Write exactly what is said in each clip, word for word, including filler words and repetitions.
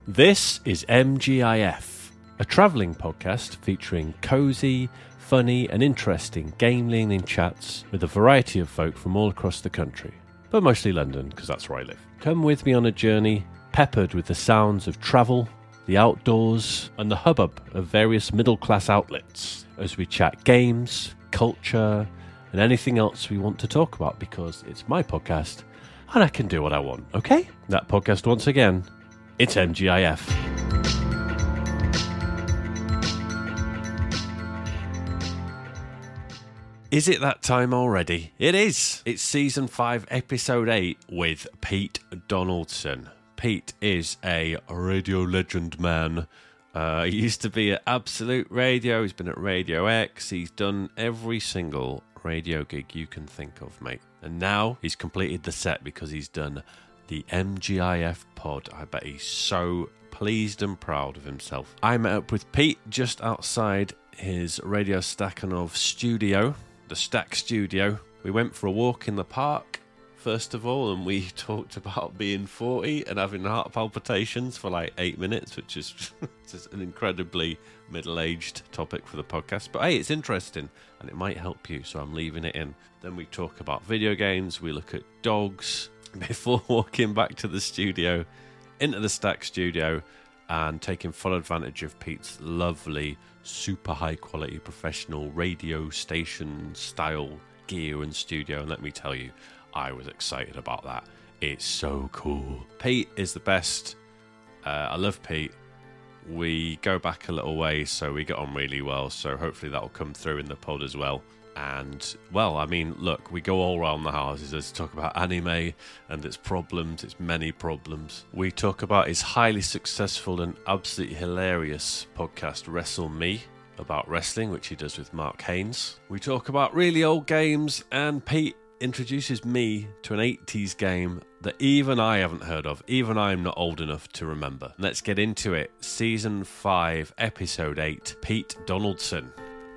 This is M G I F, a travelling podcast featuring cosy, funny and interesting game-leaning chats with a variety of folk from all across the country, but mostly London, because that's where I live. Come with me on a journey peppered with the sounds of travel, the outdoors and the hubbub of various middle-class outlets as we chat games, culture and anything else we want to talk about, because it's my podcast and I can do what I want, okay? That podcast once again, it's M G I F. Is it that time already? It is. It's season five, episode eight with Pete Donaldson. Pete is a radio legend man. Uh, he used to be at Absolute Radio. He's been at Radio X. He's done every single radio gig you can think of, mate. And now he's completed the set because he's done the M G I F pod. I bet he's so pleased and proud of himself. I met up with Pete just outside his Radio Stakhanov studio, the Stack Studio. We went for a walk in the park, first of all, and we talked about being forty and having heart palpitations for like eight minutes, which is just an incredibly middle-aged topic for the podcast. But hey, it's interesting and it might help you, so I'm leaving it in. Then we talk about video games, we look at dogs, before walking back to the studio, into the Stack Studio, and taking full advantage of Pete's lovely, super high quality professional radio station style gear and studio. And let me tell you, I was excited about that. It's so cool. Pete is the best. Uh, I love Pete. We go back a little way, so we get on really well. So hopefully that'll come through in the pod as well. And, well, I mean, look, we go all around the houses. Let's talk about anime and its problems, its many problems. We talk about his highly successful and absolutely hilarious podcast, Wrestle Me, about wrestling, which he does with Mark Haynes. We talk about really old games, and Pete introduces me to an eighties game that even I haven't heard of. Even I'm not old enough to remember. Let's get into it. Season five, Episode eight, Pete Donaldson.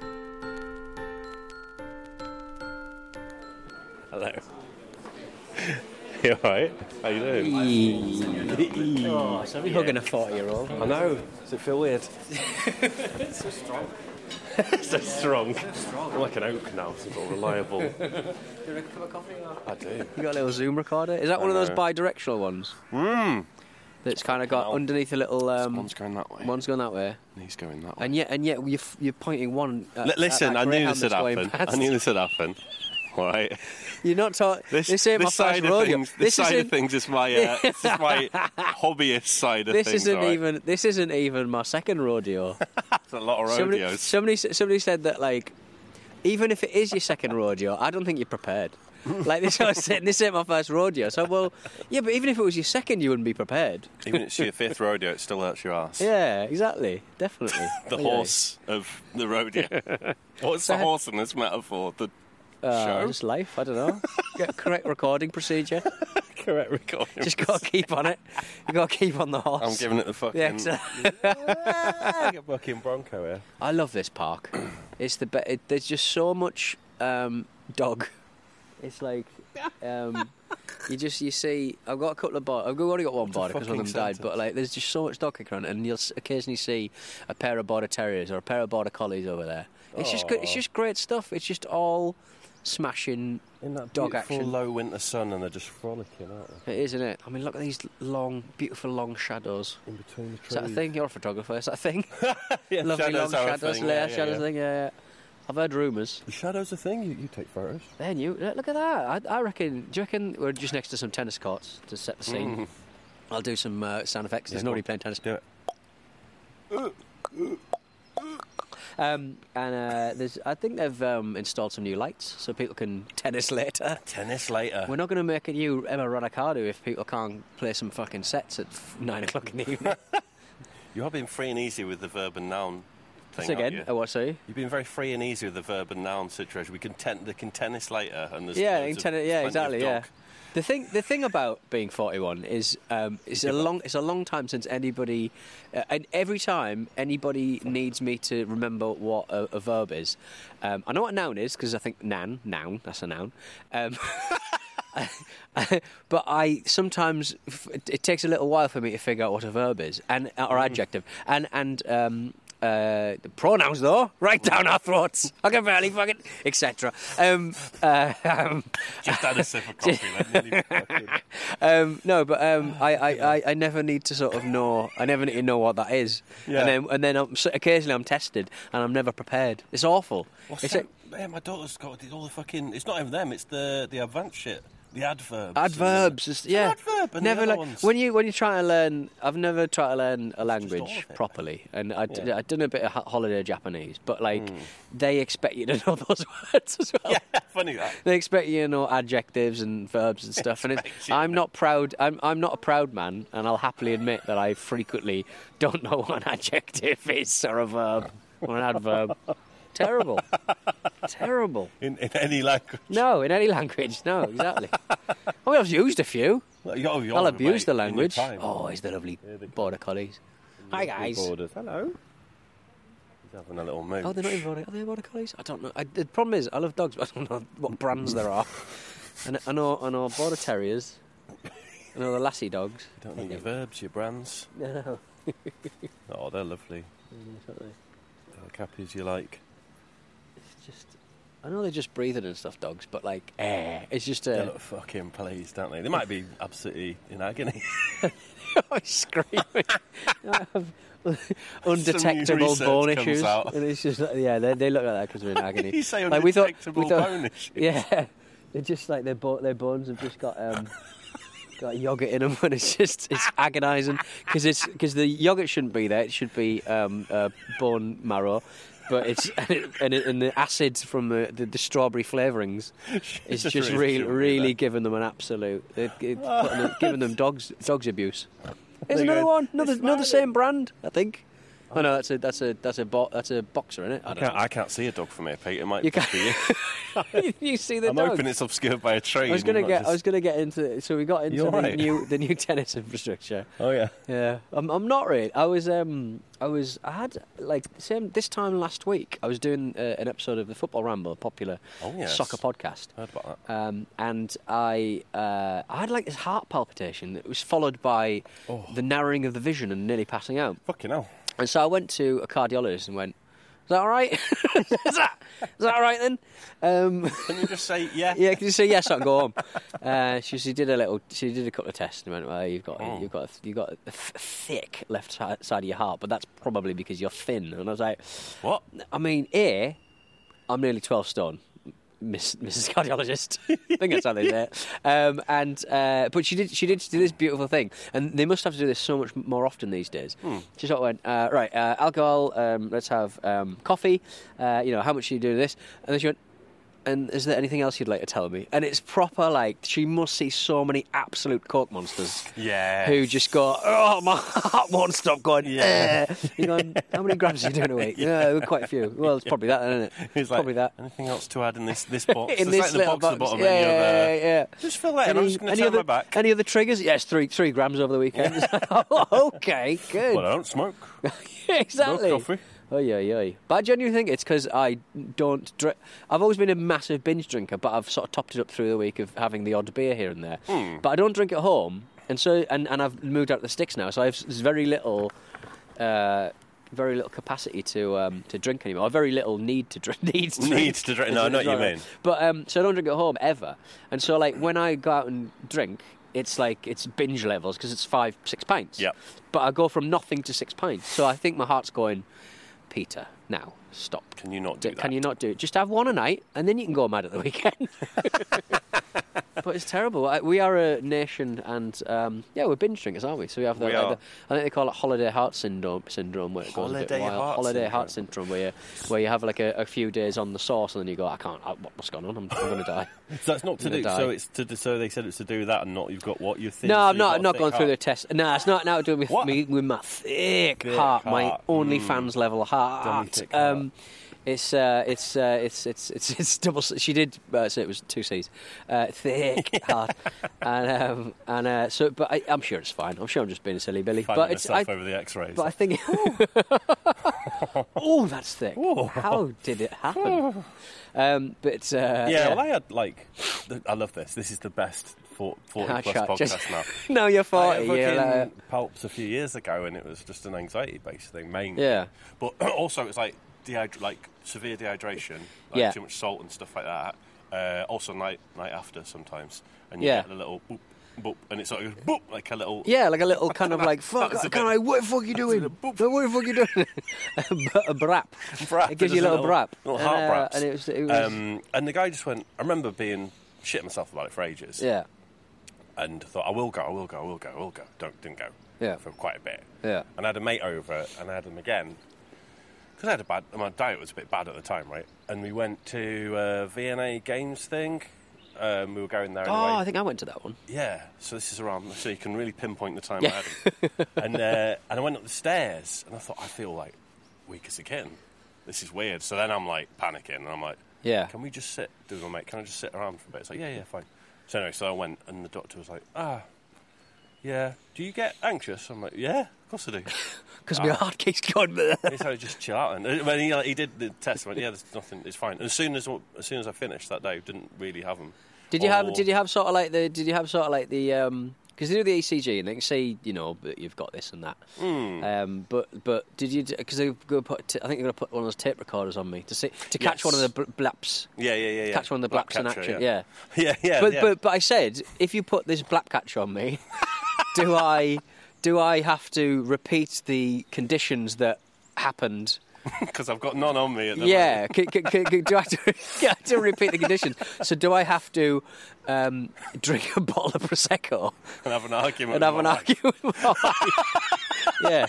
Hello. You alright? How you doing? Oh, so are we hugging a forty-year-old? I know. Does it feel weird? It's so strong. So strong. So strong. I'm like an oak now, so it's all reliable. Do you want a cup of coffee? Or? I do. You got a little Zoom recorder? Is that one of those bi-directional ones? Mmm. That's kind of got No. underneath a little... Um, One's going that way. One's going that way. And he's going that way. And yet, and yet you're, f- you're pointing one... At, L- listen, at I knew Graham this would that's going happen. past. I knew this would happen. All right. You're not taught... This, This ain't my this first side rodeo. of things, this, This side isn't... of things is my uh, this is my hobbyist side of This things. isn't all right? even. This isn't even my second rodeo. That's a lot of somebody, rodeos. somebody, somebody said that, like, even if it is your second rodeo, I don't think you're prepared. Like this, I was saying, this ain't my first rodeo. So, well, yeah, but even if it was your second, you wouldn't be prepared. Even if it's your fifth rodeo, it still hurts your ass. Yeah, exactly, definitely. The Anyway. horse of the rodeo. What's the So- horse in this metaphor? The Uh, show? just life. I don't know. Get correct recording procedure. correct recording. Just got to keep on it. You got to keep on the horse. I'm giving it the fucking. Yeah, exactly. Like a fucking Bronco here. I love this park. It's the be- it, there's just so much um, dog. It's like um, you just you see. I've got a couple of border. I've only got one border because one of them fucking died. But like, there's just so much dog kicking around, and you'll s- occasionally see a pair of border terriers or a pair of border collies over there. It's just good. It's just great stuff. It's just all smashing In that dog beautiful action. low winter sun, and they're just frolicking, aren't they? It is, isn't it? I mean, look at these long, beautiful long shadows. In between the trees. Is that a thing? You're a photographer. Is that a thing? Yeah, Lovely shadows long are a shadows, thing, layer yeah, yeah, shadows yeah. thing. Yeah, yeah. I've heard rumours. The shadow's a thing. You, you take photos. Then you look at that. I, I reckon. Do you reckon we're just next to some tennis courts to set the scene? Mm. I'll do some uh, sound effects. There's Yeah, nobody go playing tennis. Do it. Um, and uh, there's, I think they've um, installed some new lights so people can tennis later. Tennis later. We're not going to make a new Emma Raducanu if people can't play some fucking sets at f- nine o'clock in the evening. You have been free and easy with the verb and noun thing, Once again, haven't you? uh, what, sorry? You've been very free and easy with the verb and noun situation. We can ten- they can tennis later, and there's Yeah, loads in of- tennis, yeah, plenty of exactly, yeah. dog. The thing, the thing about being forty-one is, um, it's a long, it's a long time since anybody, uh, and every time anybody needs me to remember what a, a verb is. Um, I know what a noun is because I think nan, noun, that's a noun. Um, but I sometimes it, it takes a little while for me to figure out what a verb is and or adjective and and um, uh, the pronouns though right down our throats. I can barely fucking et cetera. Um, uh, um, Just had a sip of coffee. Then. um, no, but um, I, I, I, I never need to sort of know. I never need to know what that is. Yeah. And then and then I'm, so occasionally I'm tested and I'm never prepared. It's awful. What's It's that? a- Yeah, my daughter's got all the fucking. It's not even them. It's the the advanced shit. The adverbs. Adverbs, it's- yeah. adverb and never the other like ones. when you when you try to learn. I've never tried to learn a all language of it. properly, and I did, Yeah. I've done a bit of ho- holiday Japanese, but like they expect you to know those words as well. Yeah, funny that. They expect you to know adjectives and verbs and stuff, and it's, Expect you I'm to not proud. I'm I'm not a proud man, and I'll happily admit that I frequently don't know what an adjective is or a verb or an adverb. Terrible, terrible. In, in any language. No, in any language. No, exactly. Oh, I've used a few. Like, oh, you're I'll right, abuse the in your language. time. Oh, he's the lovely border collies. Hi, guys. Borders. Hello. He's having a little mooch. Oh, they're not even border. Are they border collies? I don't know. I, the problem is, I love dogs, but I don't know what brands there are. And I know, I know border terriers. I know the lassie dogs. You don't know your verbs, your brands. No. Oh, they're lovely. They're cappies you like. It's just. I know they're just breathing and stuff, dogs, but like, eh, it's just They a. look fucking pleased, don't they? They might be absolutely in agony. I screaming. I have undetectable research bone comes issues, out. and it's just like, yeah, they, they look like that because they're in agony. You say Like, we thought- undetectable we thought- bone issues. Yeah, they're just like their bo- their bones have just got um, got yogurt in them, and it's just it's agonising because it's because the yogurt shouldn't be there. It should be um, uh, bone marrow. But it's and, it, and, it, and the acid from the, the, the strawberry flavourings is Just just really really shouldn't be really there. giving them an absolute it, it, putting them, giving them dogs dogs abuse. Here's They're another going, one, another "It's another mine." same brand, I think. Oh no, that's a that's a that's a bo- that's a boxer, isn't it? I I don't can't, know. I can't see a dog from here, Pete. It might You just be you. you see the I'm dog. hoping it's obscured by a tree. I was gonna not get. just- I was gonna get into. So we got into You're the right. new the new tennis infrastructure. Oh yeah. Yeah, I'm. I'm not really. I was. Um. I was. I had like same this time last week. I was doing uh, an episode of the Football Ramble, a popular Oh yes. soccer podcast. Heard about that. Um, and I, uh, I had like this heart palpitation. It was followed by Oh. the narrowing of the vision and nearly passing out. Fucking hell. And so I went to a cardiologist and went, "Is that all right? is that is that all right then?" Um, Can you just say yeah? yeah, can you say yes? I can go home. Uh, she, she did a little. She did a couple of tests and went, "Well, you've got Oh. you've got a, you've got a th- thick left side, side of your heart, but that's probably because you're thin." And I was like, What? I mean, A, I'm nearly twelve stone, Miss Missus Cardiologist. I think that's how they say it. Um, and uh, but she did she did do this beautiful thing, and they must have to do this so much more often these days. Hmm. She sort of went, uh, right, uh, alcohol. Um, let's have um, coffee. Uh, you know, how much do you do this? And then she went, and is there anything else you'd like to tell me? And it's proper, like, she must see so many absolute coke monsters Yeah. who just go, oh, my heart won't stop going, Yeah. eh. You're going, how many grams are you doing a week? Yeah, quite a few. Well, it's probably that, isn't it? He's like, probably that. anything else to add in this this box? In It's this like the little box at the box. bottom yeah, and you have, uh, yeah, yeah. Just fill that in. I'm just going to turn other, my back. Any other triggers? Yes, three three grams over the weekend. It's like, oh, okay, good. Well, I don't smoke. exactly. No coffee. Oh yeah, yeah. But I genuinely think it's because I don't drink. I've always been a massive binge drinker, but I've sort of topped it up through the week of having the odd beer here and there. Hmm. But I don't drink at home, and so and, and I've moved out of the sticks now, so I've there's very little, uh, very little capacity to um, to drink anymore. Or very little need to drink. Need to drink. Needs to drink. No, I know what you mean. But um, so I don't drink at home ever, and so like when I go out and drink, it's like it's binge levels because it's five six pints. Yep. But I go from nothing to six pints, so I think my heart's going, Peter, now stop. Can you not do that? Can you not do it? Just have one a night, and then you can go mad at the weekend. But it's terrible. I- We are a nation, and um, yeah, we're binge drinkers, aren't we? So we have the, We like are. the I think they call it holiday heart syndrome. Syndrome where it goes a Holiday bit wild. heart holiday syndrome. heart syndrome, where you where you have like a, a few days on the sauce, and then you go, I can't. I, what- what's going on? I'm, I'm going to die. So that's not to I'm do. gonna So die. it's to. do- So they said it's to do that, and not you've got what you think. No, so I'm you've not. got I'm a not thick going through the heart. test. No, it's not now to do with What? me with my thick, Thick heart, my heart. OnlyFans level Dummy heart. thick heart. Um, it's uh, it's uh, it's it's it's it's double. She did uh, so it was two C's, uh, thick heart, and um, and uh, so. But I, I'm sure it's fine. I'm sure I'm just being a silly Billy. Finding But it's I, myself over the X-rays. but I think Oh, that's thick. Ooh. How did it happen? um, but uh, Yeah, yeah. well, I had, like... The, I love this. This is the best forty-plus podcast Just- now. No, you're I forty. had Yeah, fucking like, Palps a few years ago, and it was just an anxiety-based thing, mainly. yeah. But also, it was like dehydra- like severe dehydration, like Yeah. too much salt and stuff like that. Uh, also, night night after sometimes, and you Yeah. get the little boop, boop, and it sort of goes boop, like a little. Yeah, like a little kind of like, fuck, That's a can bit- I, what the fuck are you doing? What the fuck are you doing? a, a brap. Brap, It gives you a does little brap. Little and, heart uh, braps. and it was, it was Um, and the guy just went, I remember being shitting myself about it for ages. yeah, And thought, I will go, I will go, I will go, I will go. Don't, didn't go. Yeah. For quite a bit. yeah. And I had a mate over, and I had him again. Because I had a bad, my diet was a bit bad at the time, right? And we went to a V N A Games thing. Um, we were going there anyway. Oh, I think I went to that one. Yeah, so this is around, so you can really pinpoint the time Yeah. I had him. and, uh, and I went up the stairs, and I thought, I feel like weak as a kitten. This is weird. So then I'm like panicking, and I'm like, Yeah. can we just sit, do my mate, can I just sit around for a bit? It's like, yeah, yeah, fine. So anyway, so I went, and the doctor was like, ah, yeah, do you get anxious? I'm like, yeah, of course I do. Because my heart keeps going there. He said, just chill out. And when he, like, he did the test, I went, yeah, there's nothing, it's fine. And as soon as as soon as I finished that day, didn't really have them. Did you have? Or- Did you have sort of like the? Did you have sort of like the? um Because they do the E C G and they can say, you know, that you've got this and that. Mm. Um, but but did you? Because they go put. T- I think they're going to put one of those tape recorders on me to see to catch Yes. one of the bl- blaps. Yeah, yeah, yeah, yeah. Catch one of the Black blaps in catcher, action. Yeah, Yeah. yeah, yeah. But yeah. but but I said, if you put this blap catcher on me, do I do I have to repeat the conditions that happened? Because I've got none on me at the Yeah, c- c- c- c- do I have to, do I have to repeat the conditions? So do I have to um, drink a bottle of prosecco and have an argument. and have with an my wife. argument with my wife? Yeah.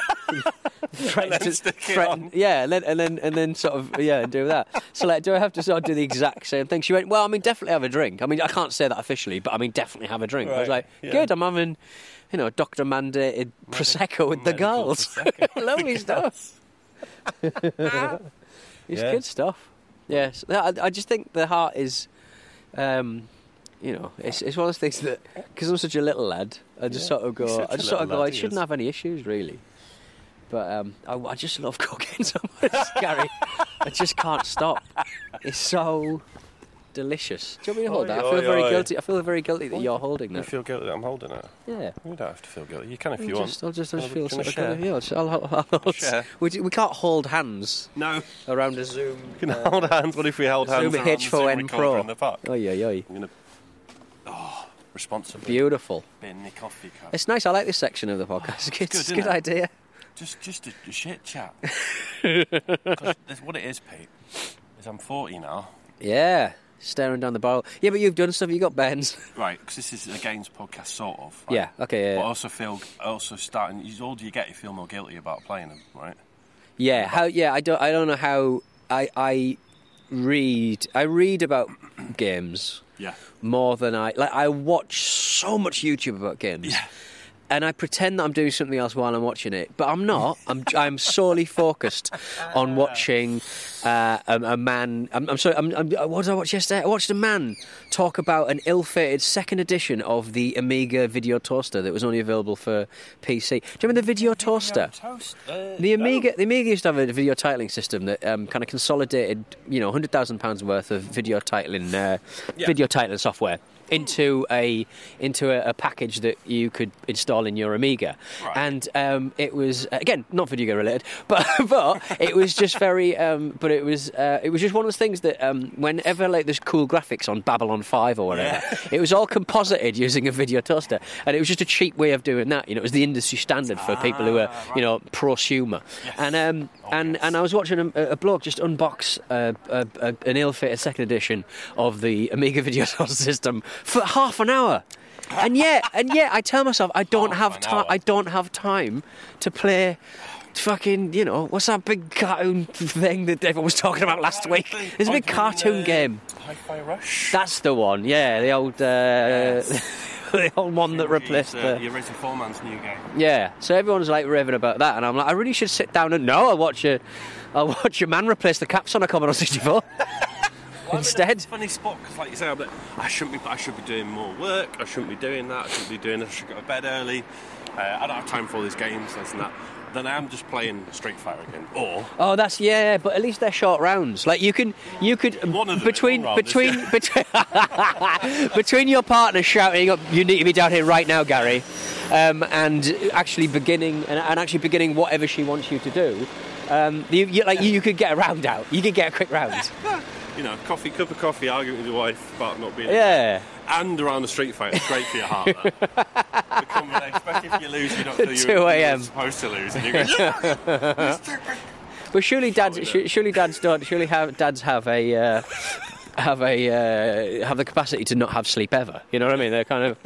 Threaten then to- stick it threaten- on. Yeah, and then, and then and then sort of yeah do that. So like, do I have to sort of do the exact same thing? She went, well, I mean, definitely have a drink. I mean, I can't say that officially, but I mean, definitely have a drink. I was Right, like, yeah. good, I'm having, you know, doctor mandated prosecco with the Medical girls. Prosecco. Lovely stuff. It's Yeah. good stuff. Yes, I, I just think the heart is, um, you know, it's it's one of those things that because I'm such a little lad, I just Yeah, sort of you're go, such I a just sort of little go, lad, I he shouldn't is. have any issues really. But um, I, I just love cocaine so much, Gary. I just can't stop. It's so delicious. Do you want me to hold Oi, that? I oi, feel very oi. guilty. I feel very guilty that you're holding You that. feel guilty that I'm holding it? Yeah. You don't have to feel guilty. You can if I'll you just, want. I'll just, I'll just Well, feel can I sort of share? kind of, yeah, I'll just- I'll, I'll, I'll, I'll, Share. we, we can't hold hands No. around a Zoom. You can hold hands. What if we held hands Zoom around the H four Zoom N recorder Pro. in the park? Oi, oi, oi. I'm gonna. Oh, responsibly. Beautiful. Bin the coffee cup. It's nice. I like this section of the podcast. It's, good, it's a isn't good it? idea. Just, just a, a shit chat. 'Cause that's what it is, Pete. Is I'm forty now. Yeah. Staring down the barrel. Yeah, but you've done stuff. You got Benz. Right, because this is a games podcast, sort of. Right? Yeah. Okay. Yeah. But I Yeah. also feel, also starting. The older you get, you feel more guilty about playing them, right? yeah. How? Yeah. I don't. I don't know how. I. I read. I read about games Yeah. more than I like. I watch so much YouTube about games. Yeah. And I pretend that I'm doing something else while I'm watching it, but I'm not. I'm I'm solely focused on watching uh, a, a man. I'm, I'm sorry. I'm, I'm, what did I watch yesterday? I watched a man talk about an ill-fated second edition of the Amiga Video Toaster that was only available for P C. Do you remember the Video Toaster? Toast. Uh, The Amiga, the Amiga used to have a video titling system that um, kind of consolidated, you know, one hundred thousand pounds worth of video titling, uh, Yeah. video titling software into a into a, a package that you could install in your Amiga, Right. and um, it was again not video game related, but but it was just very, um, but it was uh, it was just one of those things that um, whenever like there's cool graphics on Babylon five or whatever, Yeah. it was all composited using a video toaster, and it was just a cheap way of doing that. You know, it was the industry standard for people who are, you know, prosumer. And um, Oh, and yes. and I was watching a, a bloke just unbox uh, a, a, an ill-fated second edition of the Amiga Video Toaster system for half an hour. And yet, and yet, I tell myself I don't Half have an time. hour. I don't have time to play. Fucking, you know, what's that big cartoon thing that everyone was talking about last week? There's a big cartoon game. Hi-Fi Rush. That's the one. Yeah, the old, uh, the old one that replaced uh, the. the Eraser Foreman's new game. Yeah, so everyone's like raving about that, and I'm like, I really should sit down and no, I'll watch a, I'll watch a man replace the caps on a Commodore sixty-four. I'm in instead. a funny spot because, like you say, I'm like, I shouldn't be. I should be doing more work. I shouldn't be doing that. I shouldn't be doing this. I should go to bed early. Uh, I don't have time for all these games, this and that. Then I am just playing Street Fighter again. Or Oh, that's yeah, but at least they're short rounds. Like you can, you could One of them between is one round, between between between your partner shouting up, "You need to be down here right now, Gary," um, and actually beginning and, and actually beginning whatever she wants you to do. Um, you, you like you, you could get a round out. You could get a quick round. you know, coffee, cup of coffee, arguing with your wife about not being. Yeah. And around the Street Fighter, it's great for your heart. That. The combination, especially if you lose, you don't feel two you're, a m you're supposed to lose, and you go, yeah, stupid. But surely dads, Shouting surely dads don't. Surely have, dads have a uh, have a uh, have the capacity to not have sleep ever. You know what I mean? They're kind of.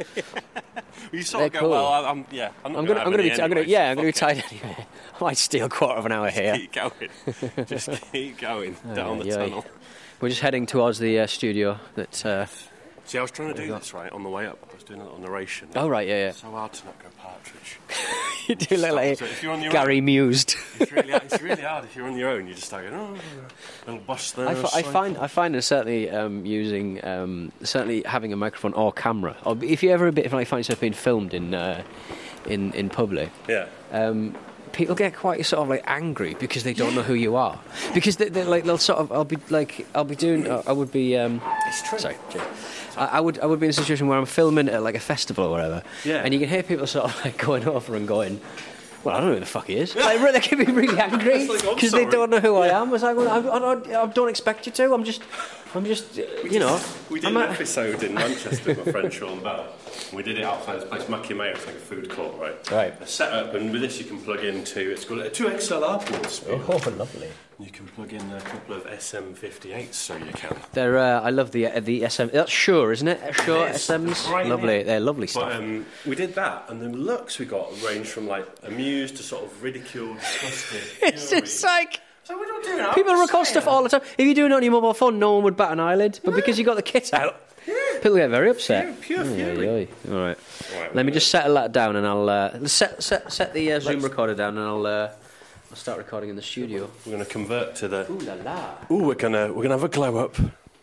You sort of They're go, cool. well, I- I'm yeah, I'm not I'm gonna, gonna, have I'm gonna be, any t- I'm gonna, anyway, yeah, so I'm gonna be fuck it. tired anyway. I might steal a quarter of an hour here. Keep going, just keep going down the yeah. tunnel. We're just heading towards the uh, studio. That. Uh, See, I was trying to do this right on the way up. I was doing a little narration. oh right, yeah, It's so hard to not go Partridge. yeah. You do look like So if you're on your Gary own, Mused. it's really, it's really hard if you're on your own. You just start going, oh, little bus there. I, fi- I cycle. find I find that certainly um, using um, certainly having a microphone or camera, or if you ever a bit if I find yourself being filmed in uh, in in public, Yeah. um, people get quite sort of like angry because they don't know who you are. Because they, they're like they'll sort of I'll be like I'll be doing uh, I would be um, It's true. sorry. Jim. I, I would I would be in a situation where I'm filming at like a festival or whatever, Yeah. and you can hear people sort of like going over and going. Well, I don't know who the fuck he is. Like, they can be really angry It's like, I'm because they sorry. don't know who I am. It's like, well, I, I, don't, I don't expect you to. I'm just, I'm just, uh, you know. We did I'm an a- episode in Manchester with my friend Sean Bell. We did it outside this place, Mackie Mayo. It's like a food court, right? Right. A setup, and with this you can plug into. It's got a two X L R ports. Oh, lovely. You can plug in a couple of S M fifty-eights, so you can. They're, uh, I love the uh, the S M. That's Shure, isn't it? Shure It is. S Ms. It's right Lovely. here. They're lovely stuff. But um, we did that, and the looks we got ranged from like amused to sort of ridiculed, disgusted. it's fury. just like. So we're not doing it. People record stuff all the time. If you're doing it on your mobile phone, no one would bat an eyelid. But because you got the kit out, people get very upset. Pure, pure fury. Oy, oy. All right. Right, Let me we're just settle that down, and I'll uh, set set set the uh, Zoom Let's- recorder down, and I'll uh, I'll start recording in the studio. We're going to convert to the. Ooh la la. Ooh, we're gonna we're gonna have a glow up.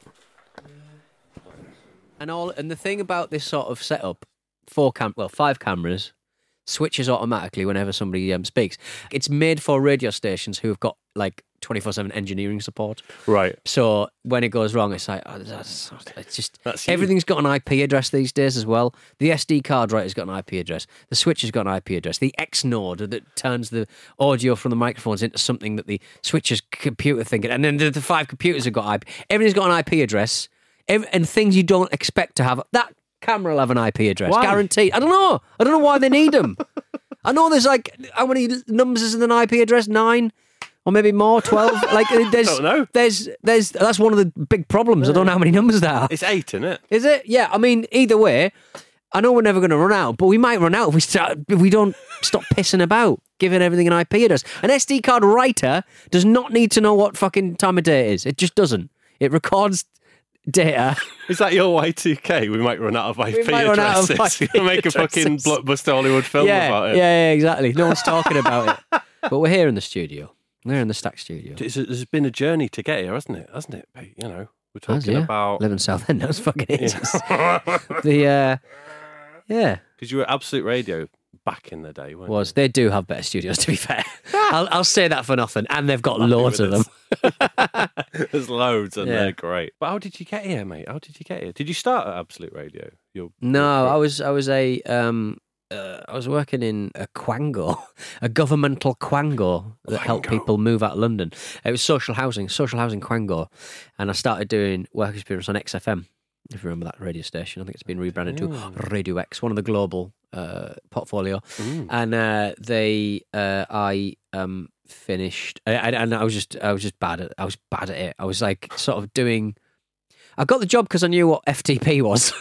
And all, and the thing about this sort of setup, four cam, well, five cameras, switches automatically whenever somebody um, speaks. It's made for radio stations who have got like twenty-four seven engineering support. Right. So when it goes wrong, it's like oh, that's, it's just That's you. everything's got an I P address these days as well. The S D card writer's got an I P address. The switch has got an I P address. The X node that turns the audio from the microphones into something that the switcher's computer thinking, and then the, the five computers have got I P. Everything's got an I P address, Ev- and things you don't expect to have. That camera will have an I P address, Why? guaranteed. I don't know. I don't know why they need them. I know there's like how many numbers is in an I P address? Nine. Or maybe more, twelve. Like there's, Don't know. there's, there's. That's one of the big problems. I don't know how many numbers there are. It's eight, isn't it? Is it? Yeah. I mean, either way, I know we're never going to run out, but we might run out if we start. If we don't stop pissing about, giving everything an I P address. An S D card writer does not need to know what fucking time of day it is. It just doesn't. It records data. Is that your Y two K? We might run out of I P We might run out of addresses. I P We'll make a fucking addresses. blockbuster Hollywood film yeah, about yeah, it. yeah, exactly. No one's talking about it, but we're here in the studio. We're in the Stack studio. It's a, there's been a journey to get here, hasn't it? Hasn't it? Pete? You know, we're Has, talking yeah. about Live in Southend. That's fucking ages. the uh, yeah. because you were Absolute Radio back in the day, weren't Was they do have better studios, to be fair. I'll, I'll say that for nothing, and they've got loads of with them. you? There's loads, and Yeah. they're great. But how did you get here, mate? How did you get here? Did you start at Absolute Radio? Your, No, I was I was a um, uh, I was working in a quango, a governmental quango that helped Quango. people move out of London. It was social housing, social housing quango, and I started doing work experience on X F M. If you remember that radio station, I think it's been rebranded to Radio X, one of the global uh, portfolio. And uh, they, uh, I um, finished, I, I, and I was just, I was just bad at, I was bad at it. I was like sort of doing. I got the job because I knew what F T P was.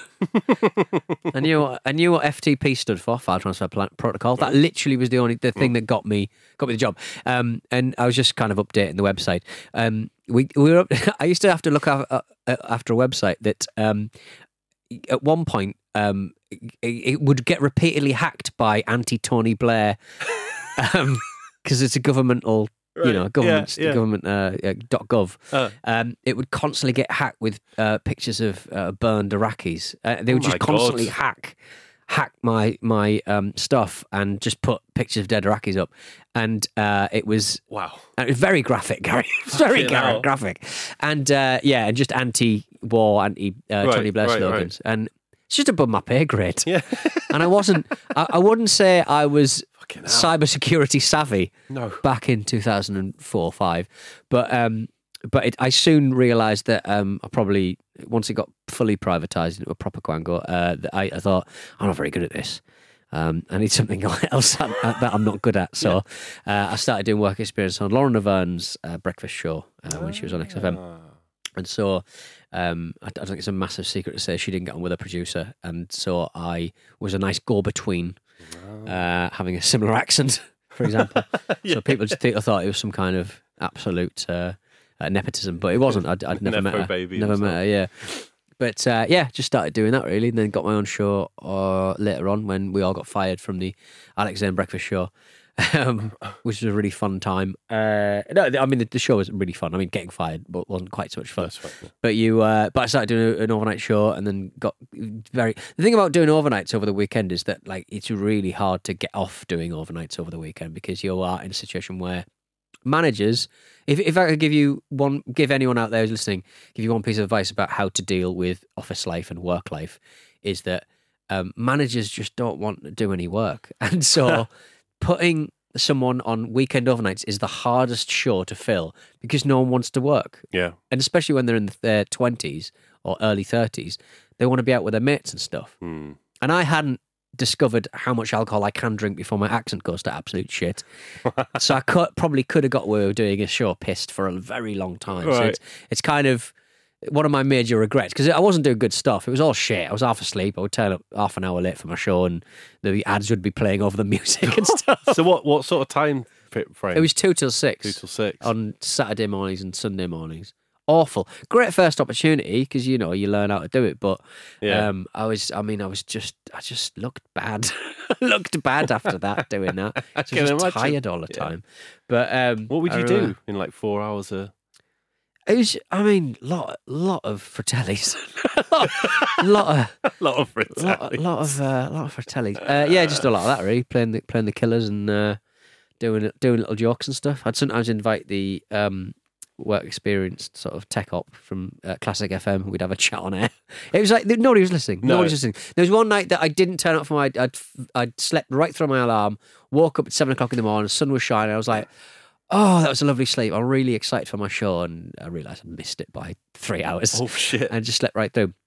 I knew, what, I knew what F T P stood for, File Transfer Plan- Protocol. That literally was the only the thing that got me got me the job. Um, and I was just kind of updating the website. Um, we we were. Up, I used to have to look af- uh, after a website that um, at one point um, it, it would get repeatedly hacked by anti Tony Blair because it's a governmental you know, government, yeah, yeah. government uh, uh, .gov. Uh. Um, it would constantly get hacked with uh, pictures of uh, burned Iraqis. Uh, they would Oh just my constantly God. hack hack my my um, stuff and just put pictures of dead Iraqis up, and uh, it was Wow. and it was very graphic, Gary. It was very Fucking gra- hell. graphic, and uh, yeah, and just anti-war, anti uh, Right, Tony Blair right, slogans, and it's just above my pay grade. Yeah. And I wasn't. I, I wouldn't say I was Fucking hell. cybersecurity savvy No. back in two thousand four or five, but um, but it, I soon realised that um, I probably once it got fully privatised into a proper Quango, uh, that I, I thought I'm not very good at this. Um, I need something else that, that I'm not good at. So uh, I started doing work experience on Lauren Avern's uh, breakfast show uh, when she was on X F M. And so um, I, I don't think it's a massive secret to say she didn't get on with a producer. And so I was a nice go-between, uh, having a similar accent, for example. So people just think, I thought it was some kind of absolute uh, uh, nepotism, but it wasn't. I'd, I'd never met Nepo her. baby Never and met her, yeah. But uh, yeah, just started doing that really, and then got my own show uh, later on when we all got fired from the Alex Zane Breakfast Show, um, which was a really fun time. Uh, no, I mean the, the show was really fun. I mean, getting fired but wasn't quite so much fun. That's fine, yeah. But you, uh, but I started doing an overnight show, and then got very. The thing about doing overnights over the weekend is that like it's really hard to get off doing overnights over the weekend because you are in a situation where managers. If if I could give you one, give anyone out there who's listening, give you one piece of advice about how to deal with office life and work life, is that um, managers just don't want to do any work, and so putting someone on weekend overnights is the hardest show to fill because no one wants to work, Yeah. and especially when they're in their twenties or early thirties, they want to be out with their mates and stuff. Hmm. And I hadn't discovered how much alcohol I can drink before my accent goes to absolute shit. So I could, probably could have got away with doing a show pissed for a very long time. So Right. it's, it's kind of one of my major regrets because I wasn't doing good stuff. It was all shit. I was half asleep. I would turn up half an hour late for my show and the ads would be playing over the music and stuff. So what, what sort of time fi- frame? It was two till six. two till six. On Saturday mornings and Sunday mornings. Awful. Great first opportunity because, you know, you learn how to do it. But Yeah. um, I was, I mean, I was just, I just looked bad. looked bad after that, doing that. I was can just imagine. tired all the Yeah. time. But um, What would I you remember- do in like four hours? A... It was, I mean, lot, lot of fratellis. lot, lot of, A lot of lot, lot of, uh, lot of fratellis. Uh, yeah, just a lot of that really. Playing the, playing the killers and uh, doing, doing little jokes and stuff. I'd sometimes invite the um, work experience sort of tech op from uh, Classic F M. We'd have a chat on air. It was like nobody was listening. No. Nobody was listening. There was one night that I didn't turn up for my. I'd I'd slept right through my alarm. Woke up at seven o'clock in the morning. The sun was shining. I was like, oh, that was a lovely sleep. I'm really excited for my show, and I realised I missed it by three hours. Oh shit! And just slept right through.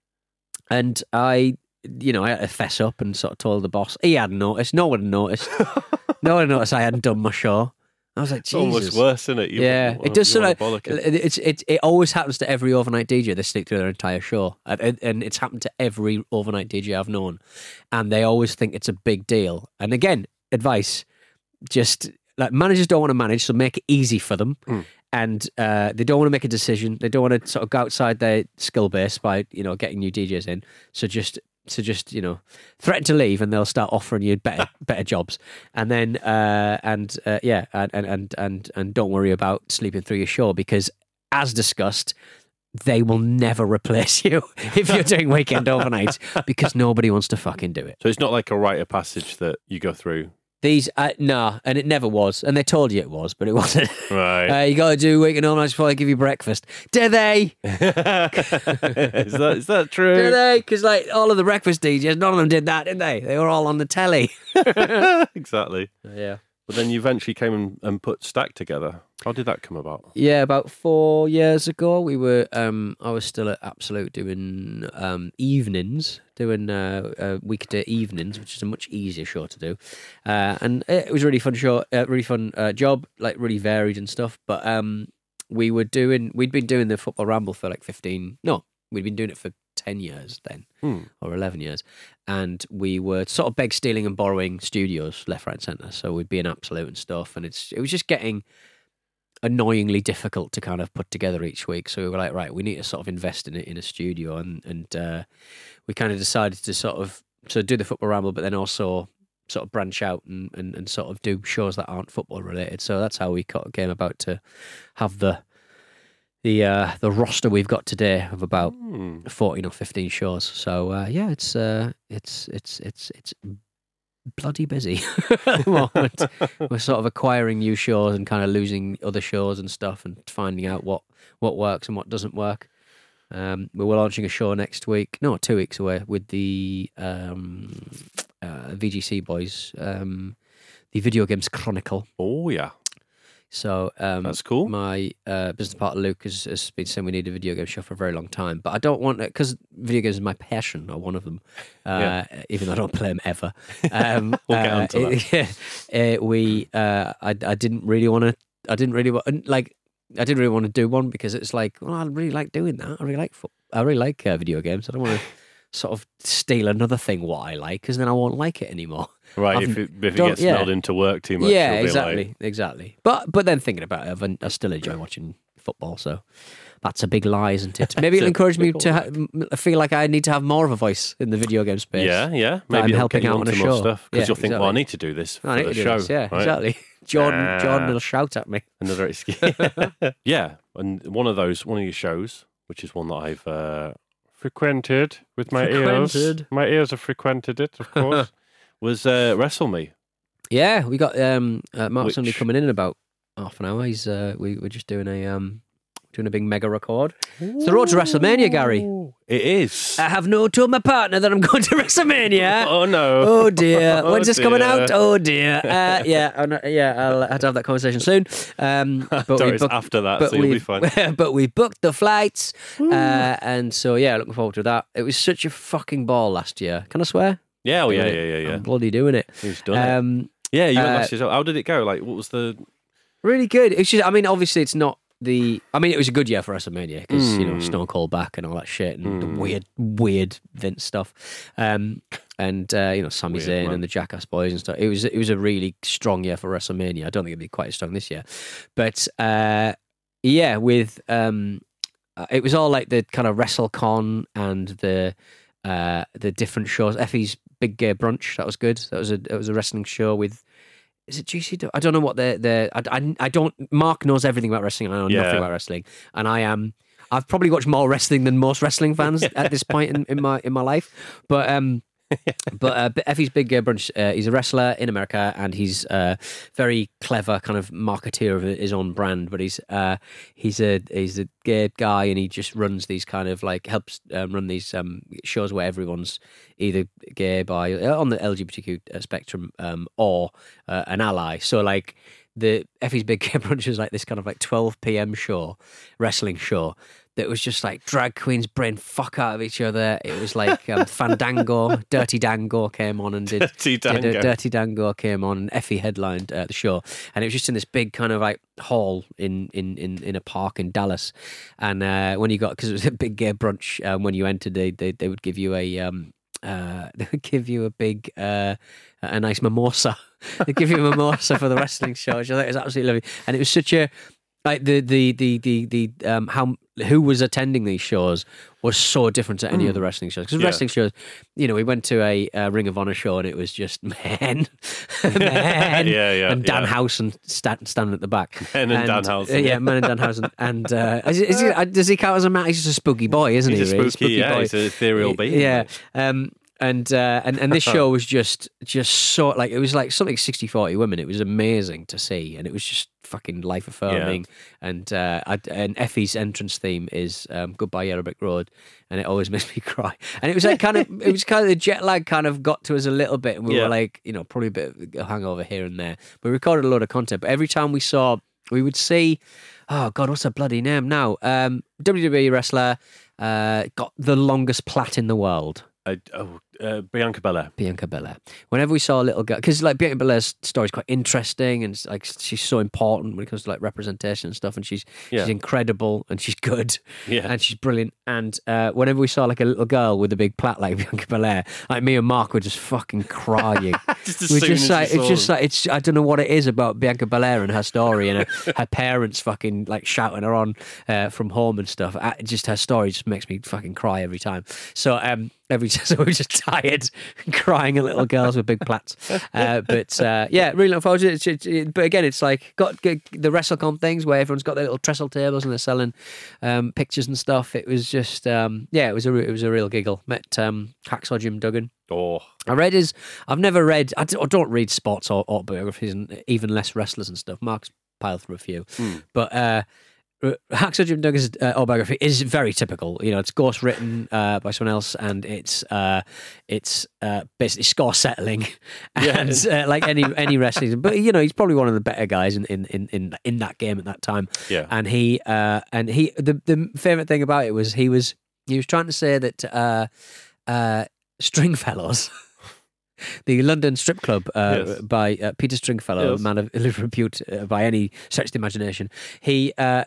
And I, you know, I had to fess up and sort of told the boss. He hadn't noticed. No one had noticed. No one noticed I hadn't done my show. I was like, It's Jesus. almost worse, isn't it? You, Yeah, you it does. you Sort wanna of, bollock it. it's it it always happens to every overnight D J. They sleep through their entire show, and, and, and it's happened to every overnight D J I've known, and they always think it's a big deal. And again, advice: just like managers don't want to manage, so make it easy for them, Mm. and uh, they don't want to make a decision. They don't want to sort of go outside their skill base by you know getting new D Js in. So just So just you know, threaten to leave, and they'll start offering you better better jobs. And then uh, and uh, yeah, and, and and and and don't worry about sleeping through your show because, as discussed, they will never replace you if you're doing weekend overnights because nobody wants to fucking do it. So it's not like a rite of passage that you go through. These, uh, nah, and it never was. And they told you it was, but it wasn't. Right. Uh, you got to do weekend overnights before they give you breakfast. Do they? is that is that true? Do they? Because like all of the breakfast D Js, none of them did that, did they? They were all on the telly. Exactly. Yeah. But then you eventually came and, and put Stack together. How did that come about? Yeah, about four years ago, we were. Um, I was still at Absolute doing um, evenings, doing uh, uh, weekday evenings, which is a much easier show to do, uh, and it was a really fun show, uh, really fun uh, job, like really varied and stuff. But um, we were doing, we'd been doing the Football Ramble for like fifteen. No, we'd been doing it for ten years then, Hmm. or eleven years, and we were sort of beg, stealing, and borrowing studios left, right, centre. So we'd be in Absolute and stuff, and it's it was just getting annoyingly difficult to kind of put together each week. So we were like, right, we need to sort of invest in it in a studio, and and uh, we kind of decided to sort of so do the Football Ramble, but then also sort of branch out and, and, and sort of do shows that aren't football related. So that's how we came about to have the the uh, the roster we've got today of about Hmm. fourteen or fifteen shows. So uh, yeah, it's uh, it's it's it's it's bloody busy at the moment. We're sort of acquiring new shows and kind of losing other shows and stuff, and finding out what what works and what doesn't work. Um, we're launching a show next week, no, two weeks away, with the um, uh, V G C boys, um, the Video Games Chronicle. Oh, yeah. So um, That's cool. My uh, business partner Luke has, has been saying we need a video game show for a very long time, but I don't want it because video games is my passion, or one of them. Uh, Yeah. Even though I don't play them ever. Um, We'll get uh, onto that. Yeah, uh, we, uh, I, I didn't really want to. I didn't really want like. I didn't really want to do one because it's like, well, I really like doing that. I really like foot. I really like uh, video games. I don't want to sort of steal another thing what I like, because then I won't like it anymore. Right, I've if it, if it done- gets yeah. smelled into work too much, Yeah, you'll be exactly, like, exactly. But but then thinking about it, I've, I still enjoy watching football. So that's a big lie, isn't it? Maybe it'll It's a encourage me big to ha- m- feel like I need to have more of a voice in the video game space. yeah, yeah. I'm Maybe it'll helping get you out on a onto more show. stuff, because Yeah, you'll think, well, I exactly. need to do this for I need the to do show. this, yeah, right? exactly. Jordan, Ah. Jordan will shout at me. Another excuse. Yeah, and one of those, one of your shows, which is one that I've uh, frequented with my ears. Frequented. My ears have frequented it, of course. was uh, Wrestle Me. Yeah, we got um, uh, Mark Which- Sunday coming in in about half an hour. He's uh, we we're just doing a um, doing a big mega record. It's the road to WrestleMania, Gary. It is. I have no told my partner that I'm going to WrestleMania. oh no. Oh dear! Oh, When's this coming dear. out? Oh dear! Uh, yeah, oh, no, yeah. I'll have to have that conversation soon. Um, but Don't, we it's booked, after that, but so you'll be we fine. but we booked the flights, uh, and so yeah, looking forward to that. It was such a fucking ball last year. Can I swear? Yeah, oh, yeah, Doing yeah, it. yeah, yeah. I'm bloody doing it. Who's done it? Um, Yeah, you went uh, last year. So how did it go? Like, what was the? really good. It's just, I mean, obviously, it's not the. I mean, it was a good year for WrestleMania because you know Mm. Stone Cold back and all that shit and the Mm. weird, weird Vince stuff, um, and uh, you know Sami Weird, Zayn man. and the Jackass Boys and stuff. It was it was a really strong year for WrestleMania. I don't think it'd be quite as strong this year, but uh, yeah, with um, uh, it was all like the kind of WrestleCon and the uh, the different shows. Effie's Big Gay Brunch, that was good. That was a it was a wrestling show with. Is it G C W? I don't know what the the I, I, I don't. Mark knows everything about wrestling, and I know Yeah. nothing about wrestling. And I am. I've probably watched more wrestling than most wrestling fans at this point in, in my in my life. But um, but uh, Effie's Big uh, Brunch. Uh, he's a wrestler in America, and he's uh, very clever, kind of marketeer of his own brand. But he's uh, he's a he's a gay guy, and he just runs these kind of like helps um, run these um, shows where everyone's either gay, bi, uh, on the L G B T Q spectrum, um, or uh, an ally. So like the Effie's Big Gay Brunch was like this kind of like twelve p.m. show, wrestling show. That was just like drag queens brain fuck out of each other. It was like um, Fandango, Dirty Dango came on and did Dirty did a- Dango. Dirty Dango came on, and Effie headlined uh, the show, and it was just in this big kind of like hall in in in, in a park in Dallas. And uh, when you got, because it was a big gay brunch, um, when you entered, they, they they would give you a um uh they would give you a big uh a nice mimosa. They give you a mimosa for the wrestling show, which I thought was absolutely lovely, and it was such a. Like the the the the the um how who was attending these shows was so different to any other wrestling shows, because Yeah. wrestling shows, you know, we went to a, uh Ring of Honor show and it was just men, men, Yeah, yeah, and Dan yeah. Housen stand, standing at the back, Men and Danhausen. uh, yeah, men and Danhausen, and uh, is, he- is he, uh, does he count as a man? He's just a spooky boy, isn't He's he? a really? spooky, yeah, he's an ethereal being. Yeah, um, and uh, and and this show was just just so like it was like something sixty forty women. It was amazing to see, and it was just fucking life affirming. And uh, I, and Effie's entrance theme is um, "Goodbye Yellow Brick Road," and it always makes me cry. And it was like kind of it was kind of the jet lag kind of got to us a little bit, and we Yeah. were like, you know, probably a bit of a hangover here and there. We recorded a lot of content, but every time we saw, we would see. Oh God, what's her bloody name now? Um, W W E wrestler, uh, got the longest plait in the world. Uh, oh, uh, Bianca Belair. Bianca Belair. Whenever we saw a little girl, because like Bianca Belair's story is quite interesting, and it's, like she's so important when it comes to like representation and stuff, and she's Yeah. she's incredible and she's good, Yeah. and she's brilliant. And uh, whenever we saw like a little girl with a big plait like Bianca Belair, like me and Mark were just fucking crying. Just as We're soon just as like you it's saw just them. like it's I don't know what it is about Bianca Belair and her story and her, her parents fucking like shouting her on uh, from home and stuff. Uh, just her story just makes me fucking cry every time. So um, every so we were just tired, crying at little girls with big plaits. Uh, but uh, yeah, really looking forward to it. It's, it's, it. But again, it's like got, got the WrestleCon things where everyone's got their little trestle tables and they're selling um, pictures and stuff. It was just um, yeah, it was a it was a real giggle. Met um, Hacksaw Jim Duggan. Oh, I read his. I've never read. I don't read sports or autobiographies, and even less wrestlers and stuff. Mark's piled through a few, mm. but. Uh, Hacksaw Jim Duggan's uh, autobiography is very typical. You know, it's ghost written uh, by someone else, and it's uh, it's uh, basically score settling, and uh, like any any wrestling. But you know, he's probably one of the better guys in in, in, in, in that game at that time. Yeah, and he uh, and he the the favorite thing about it was he was he was trying to say that uh, uh, Stringfellows. The London Strip Club uh, yes. by uh, Peter Stringfellow, yes. a man of little repute uh, by any stretch of the imagination. He, uh,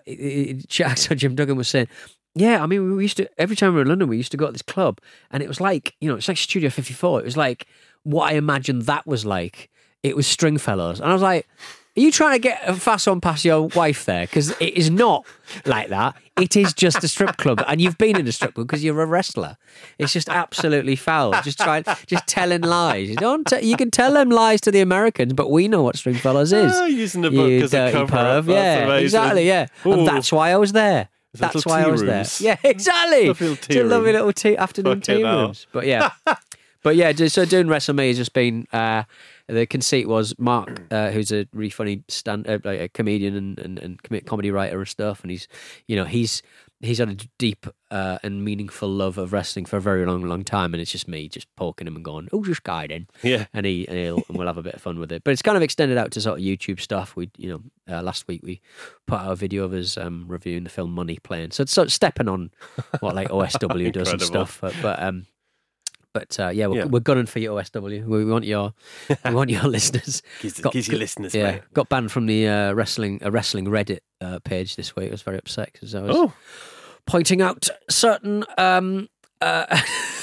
so Jim Duggan was saying, yeah, I mean, we used to, every time we were in London, we used to go to this club, and it was like, you know, it's like Studio fifty-four. It was like what I imagined that was like. It was Stringfellows. And I was like, are you trying to get a fast on past your wife there? Because it is not like that. It is just a strip club, and you've been in a strip club because you're a wrestler. It's just absolutely foul. Just trying, just telling lies. You don't. T- you can tell them lies to the Americans, but we know what Stringfellows is. Oh, using the book you as a cover up. Yeah, amazing. Exactly. Yeah, Ooh. And that's why I was there. There's That's why I was rooms. there. Yeah, exactly. Lovely tea it's a lovely room. little tea afternoon Fucking tea hell. rooms. But yeah, but yeah. So doing WrestleMania has just been. Uh, The conceit was Mark, uh, who's a really funny stand, uh, like a comedian and, and, and com- comedy writer and stuff, and he's, you know, he's he's had a deep uh, and meaningful love of wrestling for a very long, long time, and it's just me just poking him and going, "Oh, just guy then," Yeah, and he and, he'll, and we'll have a bit of fun with it. But it's kind of extended out to sort of YouTube stuff. We, you know, uh, last week we put out a video of us um, reviewing the film Money playing, so it's sort of stepping on what like O S W does and stuff, but. but um, But uh, yeah, we're, yeah, we're gunning for your O S W. We want your, we want your listeners. Gives, got, gives your listeners, yeah, mate. got banned from the uh, wrestling, a wrestling Reddit uh, page this week. I was very upset because I was Oh. pointing out certain um, uh,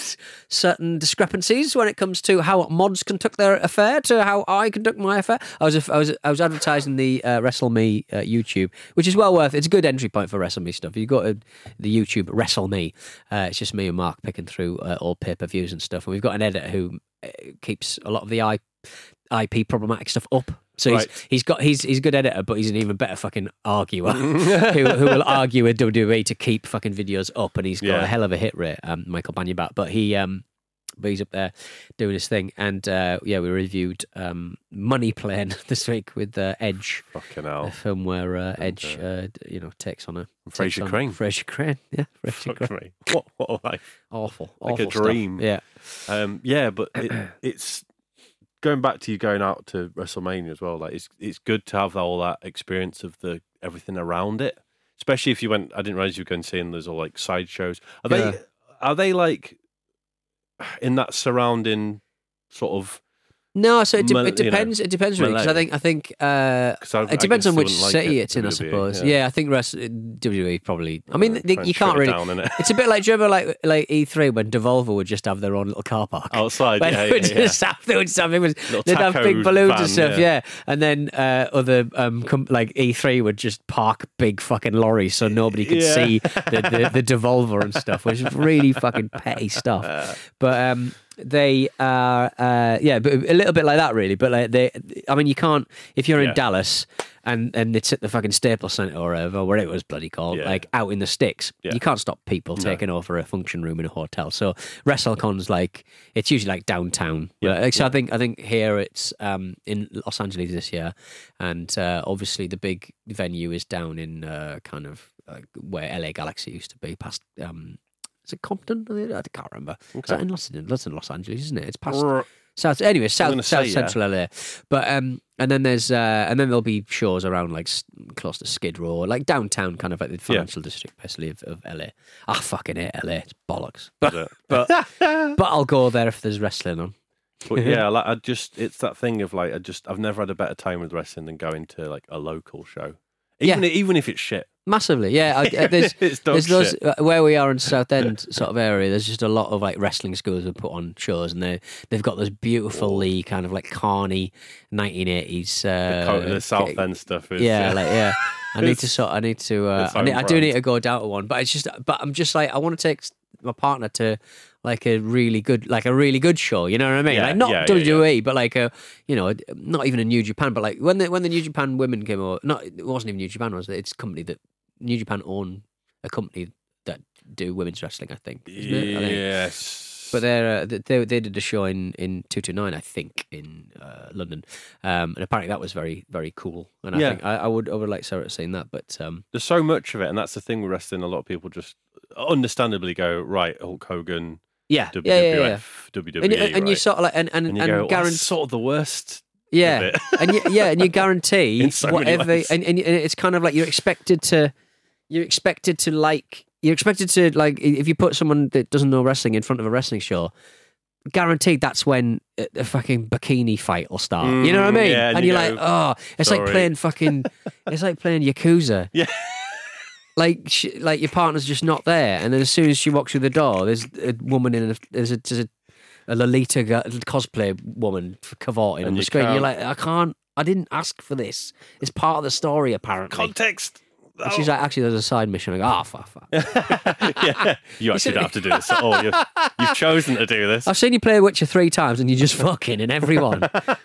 certain discrepancies when it comes to how mods conduct their affair to how I conduct my affair. I was I was I was advertising the uh, WrestleMe uh, YouTube, which is well worth. It's a good entry point for WrestleMe stuff. You go to the YouTube WrestleMe. Uh, it's just me and Mark picking through uh, all pay per views and stuff, and we've got an editor who uh, keeps a lot of the I, I P problematic stuff up. So Right. he's, he's got he's he's a good editor, but he's an even better fucking arguer who who will argue with W W E to keep fucking videos up, and he's got Yeah. a hell of a hit rate. Um, Michael Banyabat, but he um, but he's up there doing his thing, and uh, yeah, we reviewed um, Money Plane this week with uh, Edge, Fucking a hell. film where uh, Edge uh, you know takes on a Fraser takes on Crane. Fraser Crane, yeah, Fraser Fuck Crane. me. What, what a life. Awful, Like a awful stuff. dream. Yeah, Um, yeah, but it, it's going back to you going out to WrestleMania as well. Like it's it's good to have all that experience of the everything around it, especially if you went. I didn't realize you were going to see, and there's all like sideshows. Are Yeah. they are they like in that surrounding sort of? no, so it, de- Mal- it you know, depends. It depends really, because I melee. think I think uh, Cause I, it depends I on guess which they wouldn't like city it, it's in, I W W E, suppose. yeah. Yeah, I think rest, W W E probably. I mean, Uh, they, try and you shut can't it really. down, innit? It's a bit like, do you remember like like E three when Devolver would just have their own little car park outside. Where Yeah, they yeah, would yeah. just have, they would have, it was, Little they'd have taco big balloons van, and stuff, yeah. yeah. And then uh, other um, com- like E three would just park big fucking lorries so nobody could Yeah. see the, the the Devolver and stuff, which is really fucking petty stuff. But um, they are uh, yeah, but a little bit like that really. But like they, I mean, you can't if you're in Yeah. Dallas. And and it's at the fucking Staples Center or whatever, where it was bloody called, Yeah. like out in the sticks. Yeah. You can't stop people No. taking over a function room in a hotel. So WrestleCon's like it's usually like downtown. Yeah. Like, so Yeah. I think I think here it's um, in Los Angeles this year, and uh, obviously the big venue is down in uh, kind of uh, where L A Galaxy used to be, past. Um, is it Compton? I can't remember. Is Okay. that in Los, that's in Los Angeles, isn't it? It's past. Brr. South, anyway, south, gonna south say, yeah. central L A, but um, and then there's uh, and then there'll be shows around like s- close to Skid Row, like downtown, kind of like the financial district, basically of, of L A. I fucking hate L A, it's bollocks. But Is it? but but I'll go there if there's wrestling on. But yeah, like I just it's that thing of like I just I've never had a better time with wrestling than going to like a local show, even Yeah. even if it's shit. Massively, yeah. I, uh, there's It's dog there's those shit. uh, where we are in South End sort of area. There's just a lot of like wrestling schools that put on shows, and they they've got those beautifully kind of like carny nineteen eighties. Uh, The, co- the South End stuff is Yeah, like yeah. I need It's- to sort. I need to. Uh, it's I, need, own I do brand. need to go down to one, but it's just. But I'm just like I want to take my partner to like a really good, like a really good show. You know what I mean? Yeah, like not yeah, W W E, yeah, but like a, you know, not even a New Japan, but like when the when the New Japan women came over, not it wasn't even New Japan, was it? It's a company that New Japan own a company that do women's wrestling. I think. Isn't it? I think. Yes. But they're, uh, they they did a show in, in two two nine, I think, in uh, London, um, and apparently that was very very cool. And I Yeah. think I, I would I would like Sarah to seen that, but um, There's so much of it, and that's the thing with wrestling. A lot of people just understandably go, right, Hulk Hogan, yeah, W yeah, W F, yeah, yeah. W W E, And, you- and you right? sort of like and and, and you and go, well, guarantee, that's sort of the worst. yeah, of it. and you, yeah, and you guarantee In so many whatever, ways. and, and and it's kind of like you're expected to, you're expected to like, you're expected to like if you put someone that doesn't know wrestling in front of a wrestling show. Guaranteed, that's when a, a fucking bikini fight will start. You know what I Mm, mean? yeah, and and you you're go, like, oh, it's like sorry. playing fucking, it's like playing Yakuza. Yeah. Like, she, like your partner's just not there, and then as soon as she walks through the door, there's a woman in a there's a, there's a, a Lolita ga- cosplay woman cavorting on And the you screen. You're can't- like, I can't, I didn't ask for this. It's part of the story, apparently. Context. And she's like, actually, there's a side mission. I go, ah, fuck, fuck. yeah, you actually don't have to do this at all. You've, you've chosen to do this. I've seen you play Witcher three times, and you're just fucking in every one.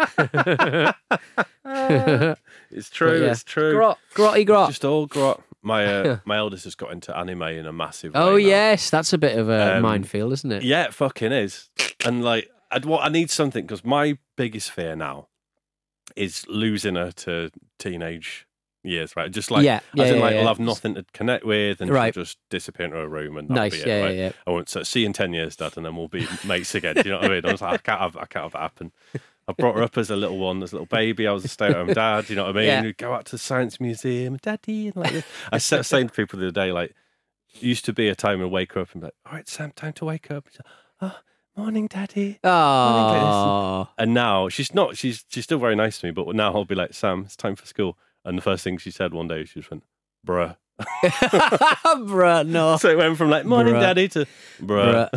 It's true. Yeah. It's true. Grot, grotty grot. Just all grot. My uh, my eldest has got into anime in a massive way. Oh now. yes, that's a bit of a Um, minefield, isn't it? Yeah, it fucking is. And like, I'd what I need something because my biggest fear now is losing her to teenage years, right? Just like, Yeah, yeah, as in yeah, like, yeah. I'll have nothing to connect with, and Right. she'll just disappear into her room, and that'll Nice, be it. yeah, right? yeah, yeah. I won't so, see you in ten years, Dad, and then we'll be mates again. Do you know what I mean? I was like, I can't have, I can't have that happen. I brought her up as a little one, as a little baby. I was a stay-at-home dad. You know what I mean? Yeah. We'd go out to the science museum, Daddy, and like this. I said saying to people the other day, like, it used to be a time when wake her up and be like, all right, Sam, time to wake up. She's like, oh, morning, Daddy. Oh, And now she's not. She's she's still very nice to me. But now I'll be like, Sam, it's time for school. And the first thing she said one day, she just went, bruh. bruh, no. So it went from like morning, Bruh. Daddy, to bruh.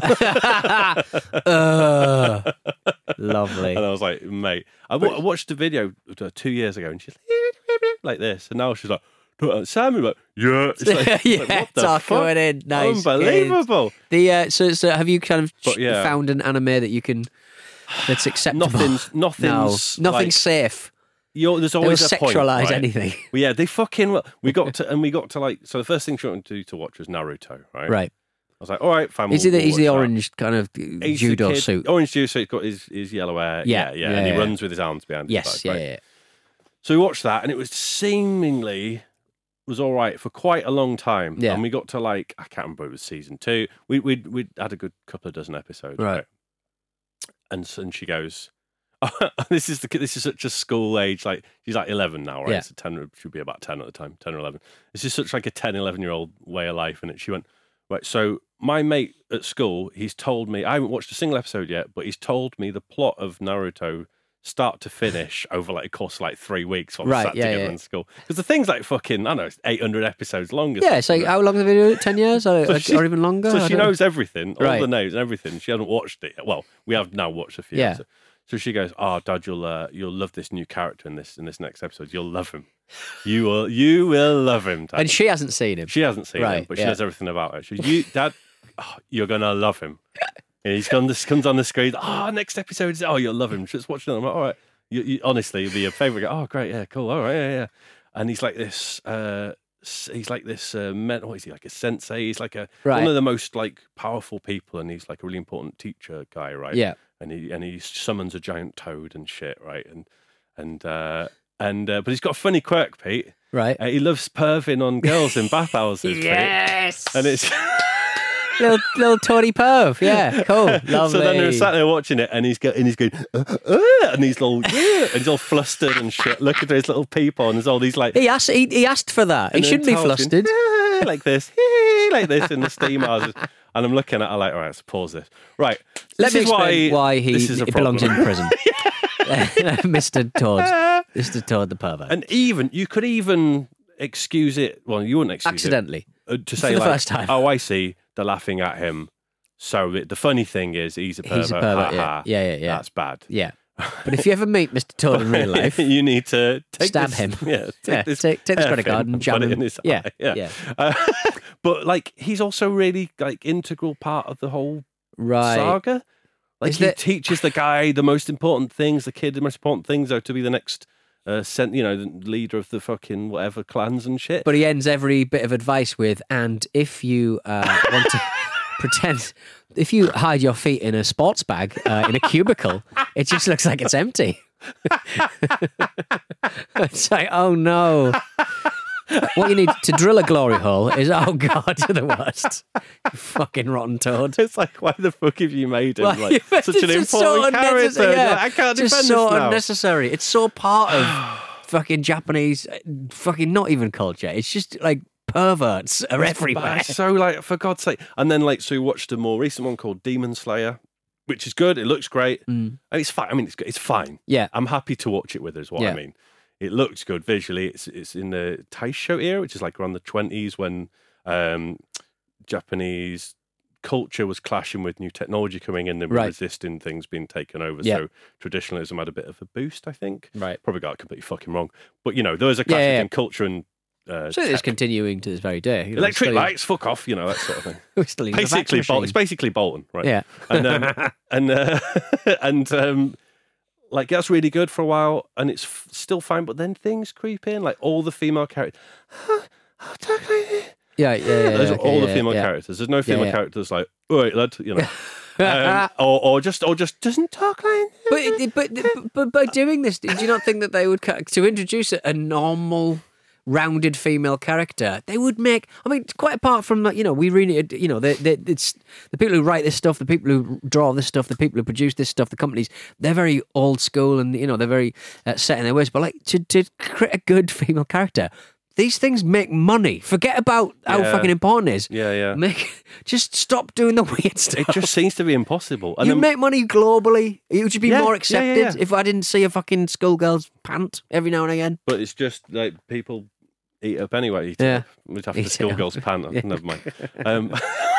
Bruh. uh, lovely. And I was like, mate, I, wa- I watched a video uh, two years ago, and she's like, like this, and now she's like, Sam, I'm like, yeah, it's like, yeah, like, what the talk fuck? going in. Nice. Unbelievable. Good. The uh, so so have you kind of But, yeah. found an anime that you can that's acceptable? Nothing's, nothing's, no, nothing's like, safe. You're, there's They will always a point, sexualize right? anything. Well, yeah, they fucking well, we got to and we got to like so the first thing she wanted to do to watch was Naruto, right? Right. I was like, all right, fine. Is we'll, he the, we'll he's the watch that. orange kind of He's the judo kid- suit? Orange judo suit, got his, his yellow hair. Yeah, Yeah, yeah. yeah, and he yeah. runs with his arms behind his Yes, back. yeah, right? yeah, yeah. So we watched that, and it was seemingly was all right for quite a long time. Yeah. And we got to like I can't remember, it was season two. We we we had a good couple of dozen episodes. Right. Right. And s- and she goes, this is the this is such a school age, like she's like eleven now, right? Yeah. So ten should be about ten at the time, ten or eleven. This is such like a ten, eleven year old way of life. And it, she went, right, so my mate at school, he's told me, I haven't watched a single episode yet, but he's told me the plot of Naruto start to finish over like a course of like three weeks while we Right, sat yeah, together yeah. in school. Because the thing's like fucking, I don't know, it's eight hundred episodes long. or Yeah, it's like something. how long have they been doing it? Ten years or, So or she- even longer? So I she don't- knows everything, all Right. the names and everything. She hasn't watched it. Well, we have now watched a few. Yeah. So, so she goes, "Oh, Dad, you'll uh, you'll love this new character in this in this next episode. You'll love him. You will you will love him, Dad." And she hasn't seen him. She hasn't seen him, Right, but she yeah. knows everything about it. She goes, you, Dad, oh, you're gonna love him. And he's gone. This comes on the screen. Oh, next episode is. Oh, you'll love him. Just watch it. I'm like, all right. You, you, honestly, it'll be your favorite. Oh, great. Yeah, cool. All right. Yeah, yeah. And he's like this. Uh, s- he's like this. Uh, men, what is he like? A sensei. He's like a Right. one of the most like powerful people, and he's like a really important teacher guy, right? Yeah. And he and he summons a giant toad and shit, right? And and uh, and uh, but he's got a funny quirk, Pete. Right. Uh, he loves perving on girls in bathhouses. Pete. Yes. And it's little little Tony Perv. Yeah, cool. Lovely. so then they're sat there watching it, and he's going, and he's going, uh, uh, and he's all, yeah, and he's all flustered and shit. Look at his little peep on. There's all these like, He asked. He, he asked for that. He and then shouldn't be Tal's going, flustered. "Ah," like this, like this in the steam houses. And I'm looking at her like, all right, let's pause this. Right, Let this me is explain why, why, he, this is a he belongs in problem. prison. Mister Todd. Mister Todd the pervert. And even you could even excuse it. Well, you wouldn't excuse Accidentally. it uh, to say the like, first time. oh, I see, they're laughing at him. So it, the funny thing is, he's a pervert. He's a pervert, ha, yeah. ha. Yeah, yeah, yeah. That's bad. Yeah. But if you ever meet Mister Todd in real life, you need to take Stab this, him. Yeah, take yeah, this, take, take this credit hairpin card and and jam put him. it in his yeah, eye. Yeah, yeah. Uh, but like, he's also really like integral part of the whole Right. saga. Like Is he that- teaches the guy the most important things, the kid the most important things are to be the next, uh, cent- you know, the leader of the fucking whatever clans and shit. But he ends every bit of advice with, and if you uh, want to pretend, if you hide your feet in a sports bag uh, in a cubicle, it just looks like it's empty. It's like, oh no. What you need to drill a glory hole is, oh God, you're the worst. You fucking rotten toad. It's like, why the fuck have you made him Well, like yeah, such it's an just important so character? unnecessary, yeah. Like, I can't Just defend so this now. unnecessary. It's so part of fucking Japanese, fucking not even culture. It's just like perverts are everywhere. But it's so like, for God's sake. And then like, so we watched a more recent one called Demon Slayer, which is good. It looks great. Mm. And it's fine. I mean, it's it's fine. Yeah. I'm happy to watch it with her, is what Yeah. I mean. It looks good visually. It's it's in the Taisho era, which is like around the twenties when um, Japanese culture was clashing with new technology coming in. They were Right. resisting things being taken over. Yeah. So traditionalism had a bit of a boost, I think. Right. Probably got it completely fucking wrong. But, you know, there was a clash Yeah, yeah, yeah. between culture and uh, So it's tech. continuing to this very day. You know, Electric still- lights, fuck off, you know, that sort of thing. We're still in the fax basically, Bol- machine. it's basically Bolton, right? Yeah. And um, and uh, and um, like that's really good for a while, and it's f- still fine. But then things creep in, like all the female characters. Yeah, yeah, yeah. There's yeah, all okay, the yeah, female yeah. characters. There's no female yeah. characters like, all right, lad, you know, um, or or just or just doesn't talk like. But, it- but but but by doing this, do you not think that they would ca- to introduce a, a normal, rounded female character? They would make. I mean, quite apart from like, you know, we really, you know, the the it's the people who write this stuff, the people who draw this stuff, the people who produce this stuff, the companies. They're very old school, and you know, they're very uh, set in their ways. But like to to create a good female character. These things make money. Forget about how Yeah. fucking important it is. Yeah, yeah. Make just stop doing the weird stuff. It just seems to be impossible. And You then- make money globally. It would be Yeah, more yeah, accepted yeah, yeah. if I didn't see a fucking schoolgirl's pant every now and again. but it's just like people eat it up anyway. Eat it Yeah. up. We'd have Eat to it school up. girls' pant. Yeah. Never mind. Um,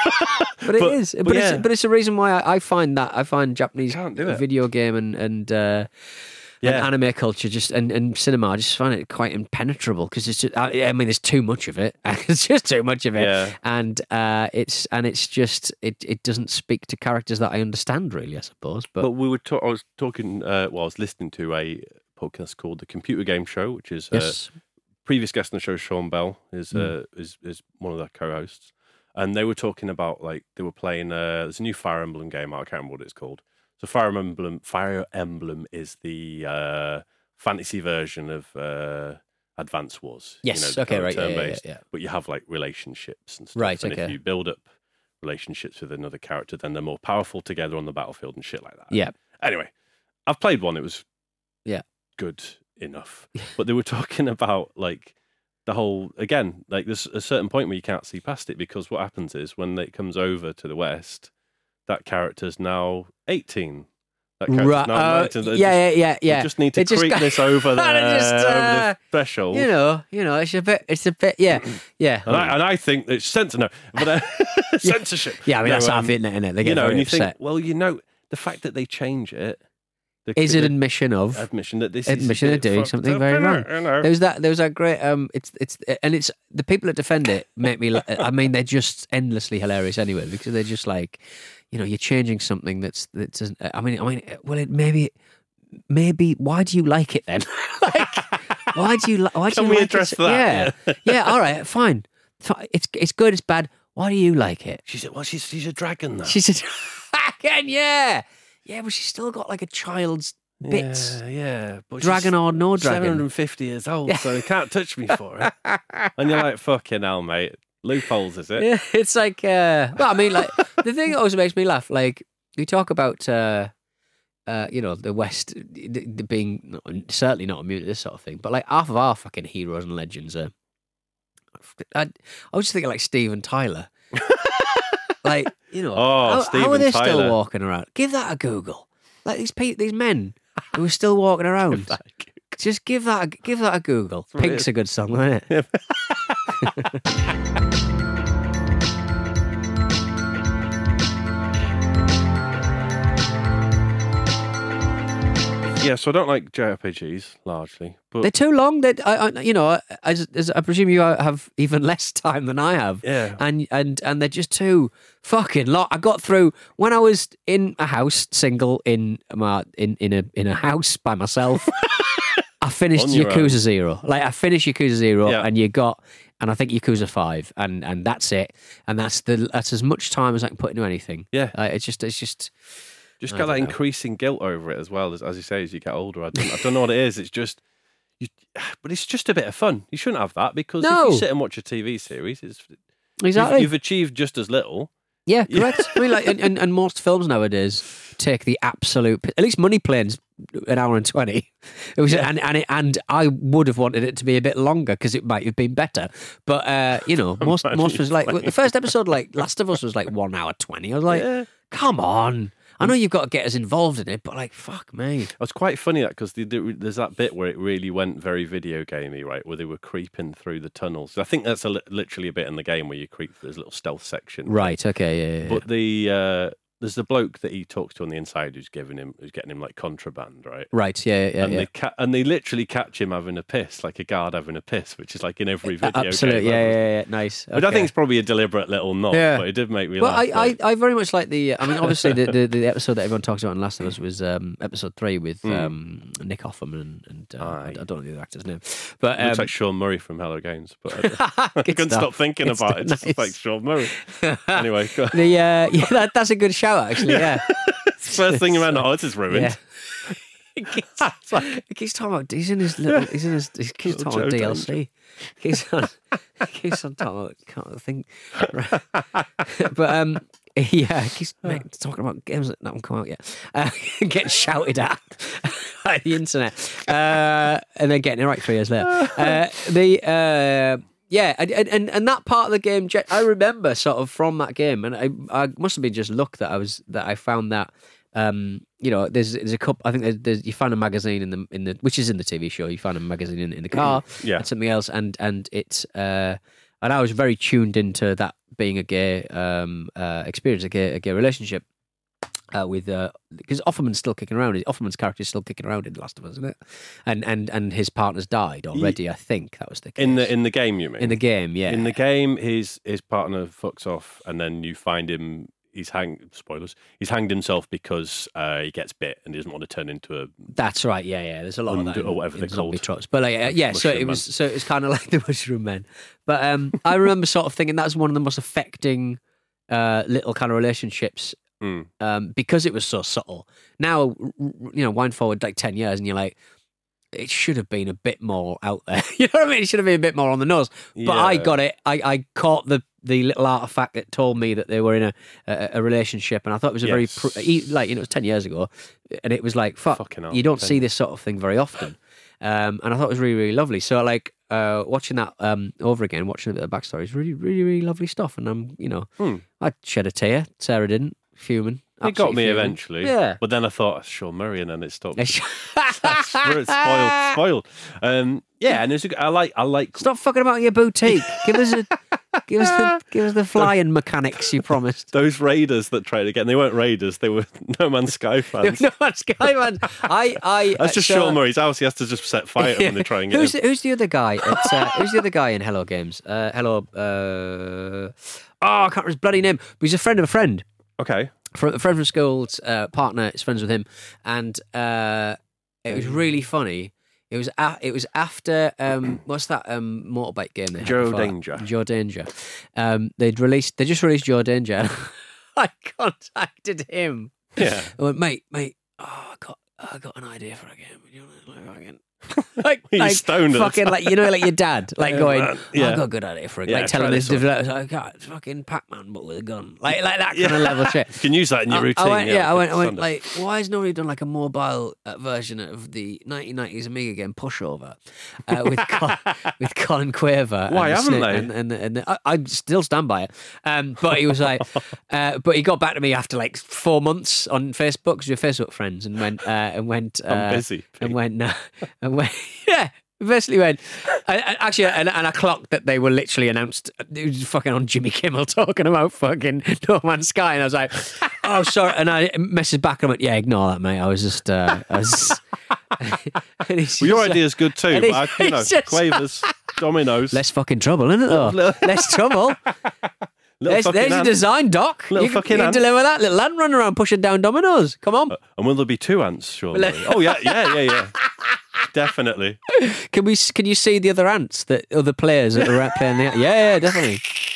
But it But- is. But, but it's yeah. but it's a reason why I, I find that I find Japanese Can't do it. video game and and, uh, Yeah. and anime culture just and, and cinema. I just find it quite impenetrable because it's just, I, I mean there's too much of it. It's just too much of it. Yeah. And uh, it's and it's just it, it doesn't speak to characters that I understand really. I suppose. But, But we were. Ta- I was talking. Uh, well, I was listening to a podcast called the Computer Game Show, which is uh, yes. previous guest on the show, Sean Bell, is Mm. uh, is is one of their co-hosts, and they were talking about like they were playing. Uh, there's a new Fire Emblem game. I can't remember what it's called. So Fire Emblem, Fire Emblem is the uh, fantasy version of uh, Advance Wars. Yes. you know, Okay. kind of Right. Yeah, yeah, yeah, turn-based, yeah. But you have like relationships and stuff. Right, And okay. if you build up relationships with another character, then they're more powerful together on the battlefield and shit like that. Yeah. Anyway, I've played one. It was Yeah. good enough. But they were talking about like the whole again, like there's a certain point where you can't see past it because what happens is when it comes over to the West, that character's now eighteen. That character's Right. now Uh, nineteen. They yeah, just, yeah. Yeah. Yeah. they just need to It just creep got- this over the, They just, over uh, the threshold. You know, you know, it's a bit, it's a bit, yeah, yeah. and, I, and I think that it's censor no, but uh, censorship. Yeah, I mean, No, that's half um, it, isn't it? They get you know, very and you upset. think, well, you know, the fact that they change it the, Is it the admission of? admission that this admission is a of bit doing fucked something up, very you know, wrong. you know. There was that. There was that great. Um, it's it's and it's the people that defend it make me. la- I mean, they're just endlessly hilarious anyway because they're just like, you know, you're changing something that's that doesn't. I mean, I mean, well, it maybe, maybe. Why do you like it then? Like, why do you? li- Why do Can you we like address it? that? Yeah, yeah. All right, fine. Fi- It's it's good. It's bad. Why do you like it? She said, well, she's, she's a dragon now. She said, again, yeah, yeah, but she's still got like a child's bits. Yeah, yeah. But Dragon or no seven dragon. hundred fifty years old, so they can't touch me for it. And you're like, fucking hell, mate. Loopholes, is it? Yeah, it's like, uh, well, I mean, like the thing that always makes me laugh, like we talk about, uh, uh, you know, the West the, the being not, certainly not immune to this sort of thing, but like half of our fucking heroes and legends are. I, I was just thinking like Steven Tyler, like you know, Oh, how, how Steven are they Tyler. still walking around? Give that a Google. Like these pe- these men who are still walking around. Just give that a, give that a Google. weird. Pink's a good song, isn't it? You yeah, so I don't like J R P Gs largely, but They're too long. They, I, I, you know, as, as I presume you have even less time than I have. Yeah. And and and they're just too fucking long. I got through when I was in a house, single in my in in a in a house by myself. I finished On your Yakuza own. Zero. Like I finished Yakuza Zero, Yeah. and you got. And I think Yakuza Five, and, and that's it. And that's the that's as much time as I can put into anything. Yeah. uh, it's just it's just just I got that don't know. increasing guilt over it as well, as, as you say, as you get older. I don't, I don't know what it is. It's just, you, but it's just a bit of fun. You shouldn't have that because No. if you sit and watch a T V series, it's exactly. you've, you've achieved just as little. Yeah, correct. I mean, like, and, and, and most films nowadays take the absolute. At least Money Plane's an hour and twenty. It was, and and it, and I would have wanted it to be a bit longer because it might have been better. But uh, you know, most Money most was like Plane. the first episode, like Last of Us, was like one hour twenty. I was like, Yeah. come on. I know you've got to get us involved in it, but like, fuck me. It was quite funny that because there's that bit where it really went very video gamey, right? Where they were creeping through the tunnels. I think that's a, li- literally a bit in the game where you creep. There's a little stealth section, Right. Okay. Yeah. yeah, yeah. But the uh, there's the bloke that he talks to on the inside who's giving him, who's getting him like contraband, right? Right. Yeah. Yeah. and yeah. they ca- and they literally catch him having a piss, like a guard having a piss, which is like in every video Absolutely. game. Yeah, ever. yeah. Yeah. Nice. But I Okay. think it's probably a deliberate little nod. Yeah. But it did make me Well, laugh. I, I, like- I very much like the. I mean, obviously, the, the, the episode that everyone talks about in Last of Us was um, episode three with Mm. um, Nick Offerman and, and uh, I, Aye. I don't know the other actor's name, but um, Looks like Sean Murray from Hello Games, but I, I good couldn't stuff. stop thinking Good about stuff. it. Just Nice. like Sean Murray. Anyway, go on. the uh, yeah, that, that's a good shout actually. Yeah, First thing you went, oh, this is ruined. yeah. He keeps, he keeps talking about he's in his little he's in his he keeps Little talking about Joe D L C. He keeps on he keeps on talking about can't think. But um yeah, he keeps mate, talking about games that haven't come out yet. Uh, getting shouted at by the internet. Uh, and then getting it right three years later. Uh, the uh yeah, and, and and that part of the game, I remember sort of from that game, and I I must have been just luck that I was that I found that. Um, you know, there's there's a couple. I think there's, there's you find a magazine in the in the which is in the T V show. You find a magazine in, in the car, Yeah. and something else, and and it's uh, and I was very tuned into that being a gay um uh experience, a gay a gay relationship. Uh, with uh, because Offerman's still kicking around. Offerman's character is still kicking around in The Last of Us, isn't it? And and and his partner's died already. I think that was the case In the in the game, you mean? in the game. Yeah, In the game, his his partner fucks off, and then you find him. He's hang spoilers. He's hanged himself because uh, he gets bit and he doesn't want to turn into a. That's right. Yeah, yeah. There's a lot of that Undo- in, or whatever in they're zombie called. tropes. But like, uh, yeah, so Mushroom it was men. so it's kind of like the Mushroom Men. But um, I remember sort of thinking that was one of the most affecting uh, little kind of relationships Mm. um, because it was so subtle. Now, r- r- you know, wind forward like ten years, and you're like, it should have been a bit more out there. You know what I mean? It should have been a bit more on the nose. But I Yeah. got it. I, I caught the the little artifact that told me that they were in a a, a relationship, and I thought it was a very Yes. pr- e- like you know it was ten years ago, and it was like fuck. Fucking hell, you don't ten see this sort of thing very often, um, and I thought it was really really lovely. So like uh, watching that um, over again, watching a bit of the backstory is really really really lovely stuff, and I'm you know Hmm. I shed a tear. Sarah didn't. Fuming. It got me Absolutely fuming. eventually. Yeah. But then I thought, Sean Murray, and then it stopped. Stop spoiled, spoiled, spoiled. Um, yeah, and it's a, I like, I like. fucking about your boutique. Give us a, give us the, give us the flying mechanics you promised. Those raiders that tried again, they weren't raiders, they were No Man's Sky fans. No Man's Sky, man. I, I. That's just so- Sean Murray's house. He has to just set fire when they try and get who's him. the, who's the other guy? At, uh, who's the other guy in Hello Games? Uh, Hello. Uh, oh, I can't remember his bloody name. But he's a friend of a friend. Okay. From, a friend from school's uh, partner is friends with him, and uh, it was really funny. It was a, it was after um, what's that um, motorbike game? They had Joe before? Danger. Joe Danger. Um, they'd released. They just released Joe Danger. I contacted him. Yeah. I went, mate, mate. Oh, I got I got an idea for a game. You know, like, fucking- like, Were you like stoned at the fucking like you know, like your dad, like Yeah, going, man. oh, Yeah. I got a good idea for a game. Yeah, Like telling try his this one. developers, I got it's fucking Pac-Man but with a gun, like like that kind of Yeah. level shit. You can use that in your I- routine. I went, yeah, I went, I went standard. like, why has nobody done like a mobile uh, version of the nineteen nineties Amiga game Pushover uh, with Col- with Colin Quaver? Why and haven't Snake- they? And, and, and, and I, I still stand by it. Um, but he was like, uh, but he got back to me after like four months on Facebook because we're Facebook friends, and went uh, and went. Uh, I'm busy. and went no, and went yeah. Basically went I, I, actually, and, and I clocked that they were literally announced. It was fucking on Jimmy Kimmel talking about fucking No Man's Sky, and I was like, "Oh, sorry." And I messaged back and I went, "Yeah, ignore that, mate. I was just, uh, I was, and he's Well, your just- idea's good too, and but he's- I, you know, he's just- Quavers, Dominoes. Less fucking trouble, isn't it? Though? Less trouble. Little There's, fucking there's your ant. design, Doc. Little you can, fucking you can ant. deliver that little ant running around pushing down dominoes. Come on. And will there be two ants, surely? Well, oh, yeah, yeah, yeah, yeah. Definitely. Can we? Can you see the other ants, the other players that are out playing the? Yeah, yeah, definitely.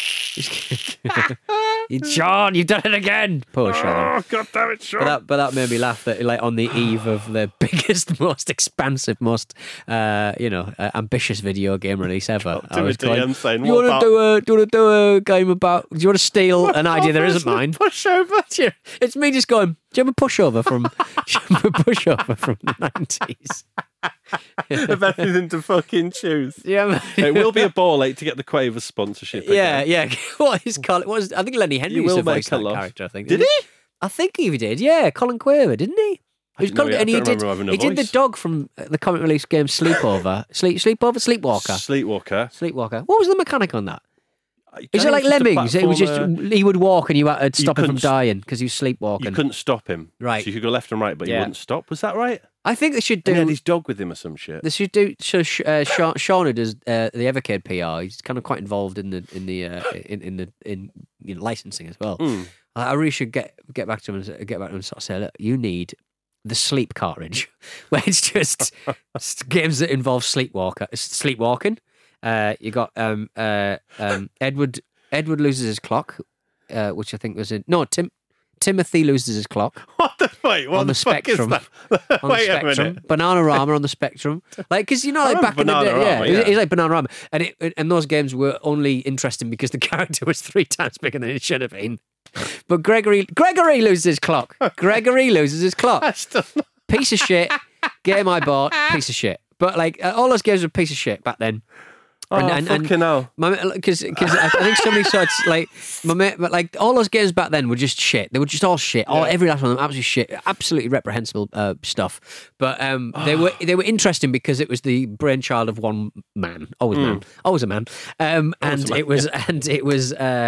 Sean, you've done it again. Poor Sean. Oh, God damn it, Sean. But that, but that made me laugh that, like, on the eve of the biggest, most expansive, most, uh, you know, uh, ambitious video game release ever, I was Timothy going, M saying, "Do you what want to about- do a? Do you want to do a game about? Do you want to steal an idea that isn't mine?" Pushover. It's me just going, "Do you have a pushover from? Do you have a pushover from the nineties?" Of anything to fucking choose. Yeah, It will be a ball ache to get the Quavers sponsorship. Yeah, again. yeah. What is Colin? What was, I think Lenny Henry You used will to voice make a that laugh. character. I think Did didn't he? I think he did. Yeah, Colin Quaver, didn't he? He was didn't know Colin- he- I and he don't did. remember having a He did the voice. dog from the comic release game Sleepover. Sleep, Sleepover, Sleepwalker, Sleepwalker. Sleepwalker. What was the mechanic on that? Is I it like think it's a Lemmings? It was just platformer. he would walk and you had to You stop him from couldn't s- dying because he was sleepwalking. You couldn't stop him. Right. So you could go left and right, but Yeah. you wouldn't stop. Was that right? I think they should And he had do. his dog with him or some shit. They should do. So Sh- uh, Sha- Shauna does uh, the Evercade P R. He's kind of quite involved in the in the uh, in in the in you know, licensing as well. Mm. I I really should get get back to him and say- get back to him and sort of say, look, you need the sleep cartridge, where it's just s- games that involve sleepwalker, sleepwalking. Uh, you got um, uh, um, Edward. Edward loses his clock, uh, which I think was in no Tim. Timothy loses his clock What the wait? What on the, fuck is spectrum. that? On Wait the a spectrum, minute. Bananarama on the spectrum, like because you know, like back remember in the day, Bananarama, yeah, yeah. It's, it's like Bananarama, and it and those games were only interesting because the character was three times bigger than it should have been. But Gregory, Gregory loses his clock. Gregory loses his clock. I still Piece of shit. Game I bought. Piece of shit. But like uh, all those games were a piece of shit back then. Oh, And- and- and- fucking hell. Because because I I think somebody saw it's like my mate, but like all those games back then were just shit. They were just all shit. All Yeah. every last one of them absolutely shit. Absolutely reprehensible uh, stuff. But um, they were they were interesting because it was the brainchild of one man, always man, always a man. Um, and Hmm. a man, it was and it was. Uh,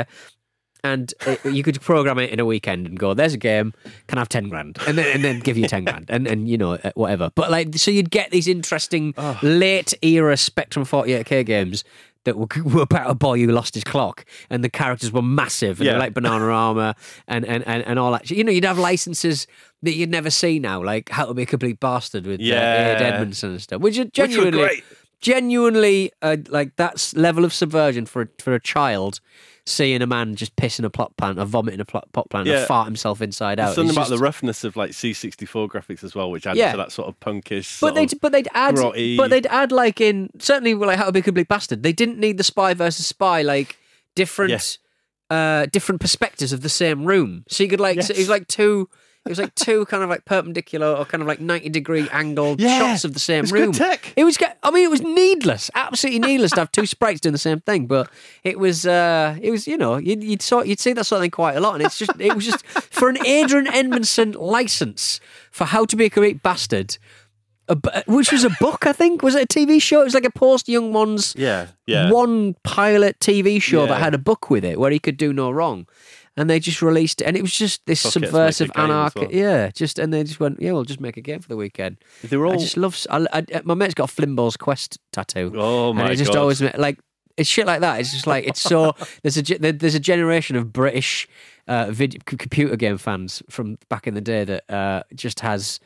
and it, you could program it in a weekend and go, "There's a game, can I have ten grand?" and then and then give you ten grand, and and you know uh, whatever. But like, so you'd get these interesting late era Spectrum forty-eight K games that were, were about a boy who lost his clock, and the characters were massive, and Yeah. they're like Bananarama and, and and and all that. You know, you'd have licenses that you'd never see now, like How to Be a Complete Bastard with uh, Yeah. Ed Edmondson and stuff, which are Which were genuinely great. genuinely uh, like that's level of subversion for a, for a child seeing a man just piss in a pot plant or vomit in a plot, pot plant Yeah. and fart himself inside out. There's something It's about just- the roughness of like C sixty-four graphics as well, which added Yeah. to that sort of punkish. but sort they'd of- but they'd add grotty- but they'd add like in certainly like How to Be a Complete Bastard. They didn't need the spy versus spy like different uh different perspectives of the same room. So you could like so it was Yes. like two. It was like two kind of like perpendicular or kind of like ninety degree angled Yeah. shots of the same It's room. good tech. It was, I mean, it was needless, absolutely needless to have two sprites doing the same thing. But it was, uh, it was, you know, you'd you'd, saw, you'd see that sort of thing quite a lot, and it's just, it was just for an Adrian Edmondson license for How to Be a Complete Bastard, a, bu- which was a book, I think. Was it a T V show? It was like a post Young Ones Yeah, yeah. one pilot T V show that Yeah. had a book with it where he could do no wrong. And they just released it, and it was just this Fuck it, let's subversive make a game as anarchy. well. Yeah, just and they just went, yeah, we'll just make a game for the weekend. They were all. I just love. I, I, my mate's got a Flimbo's Quest tattoo. Oh my and it just God. always like it's shit like that. It's just like it's so. There's a ge- there- there's a generation of British uh, vid- c- computer game fans from back in the day that uh, just has.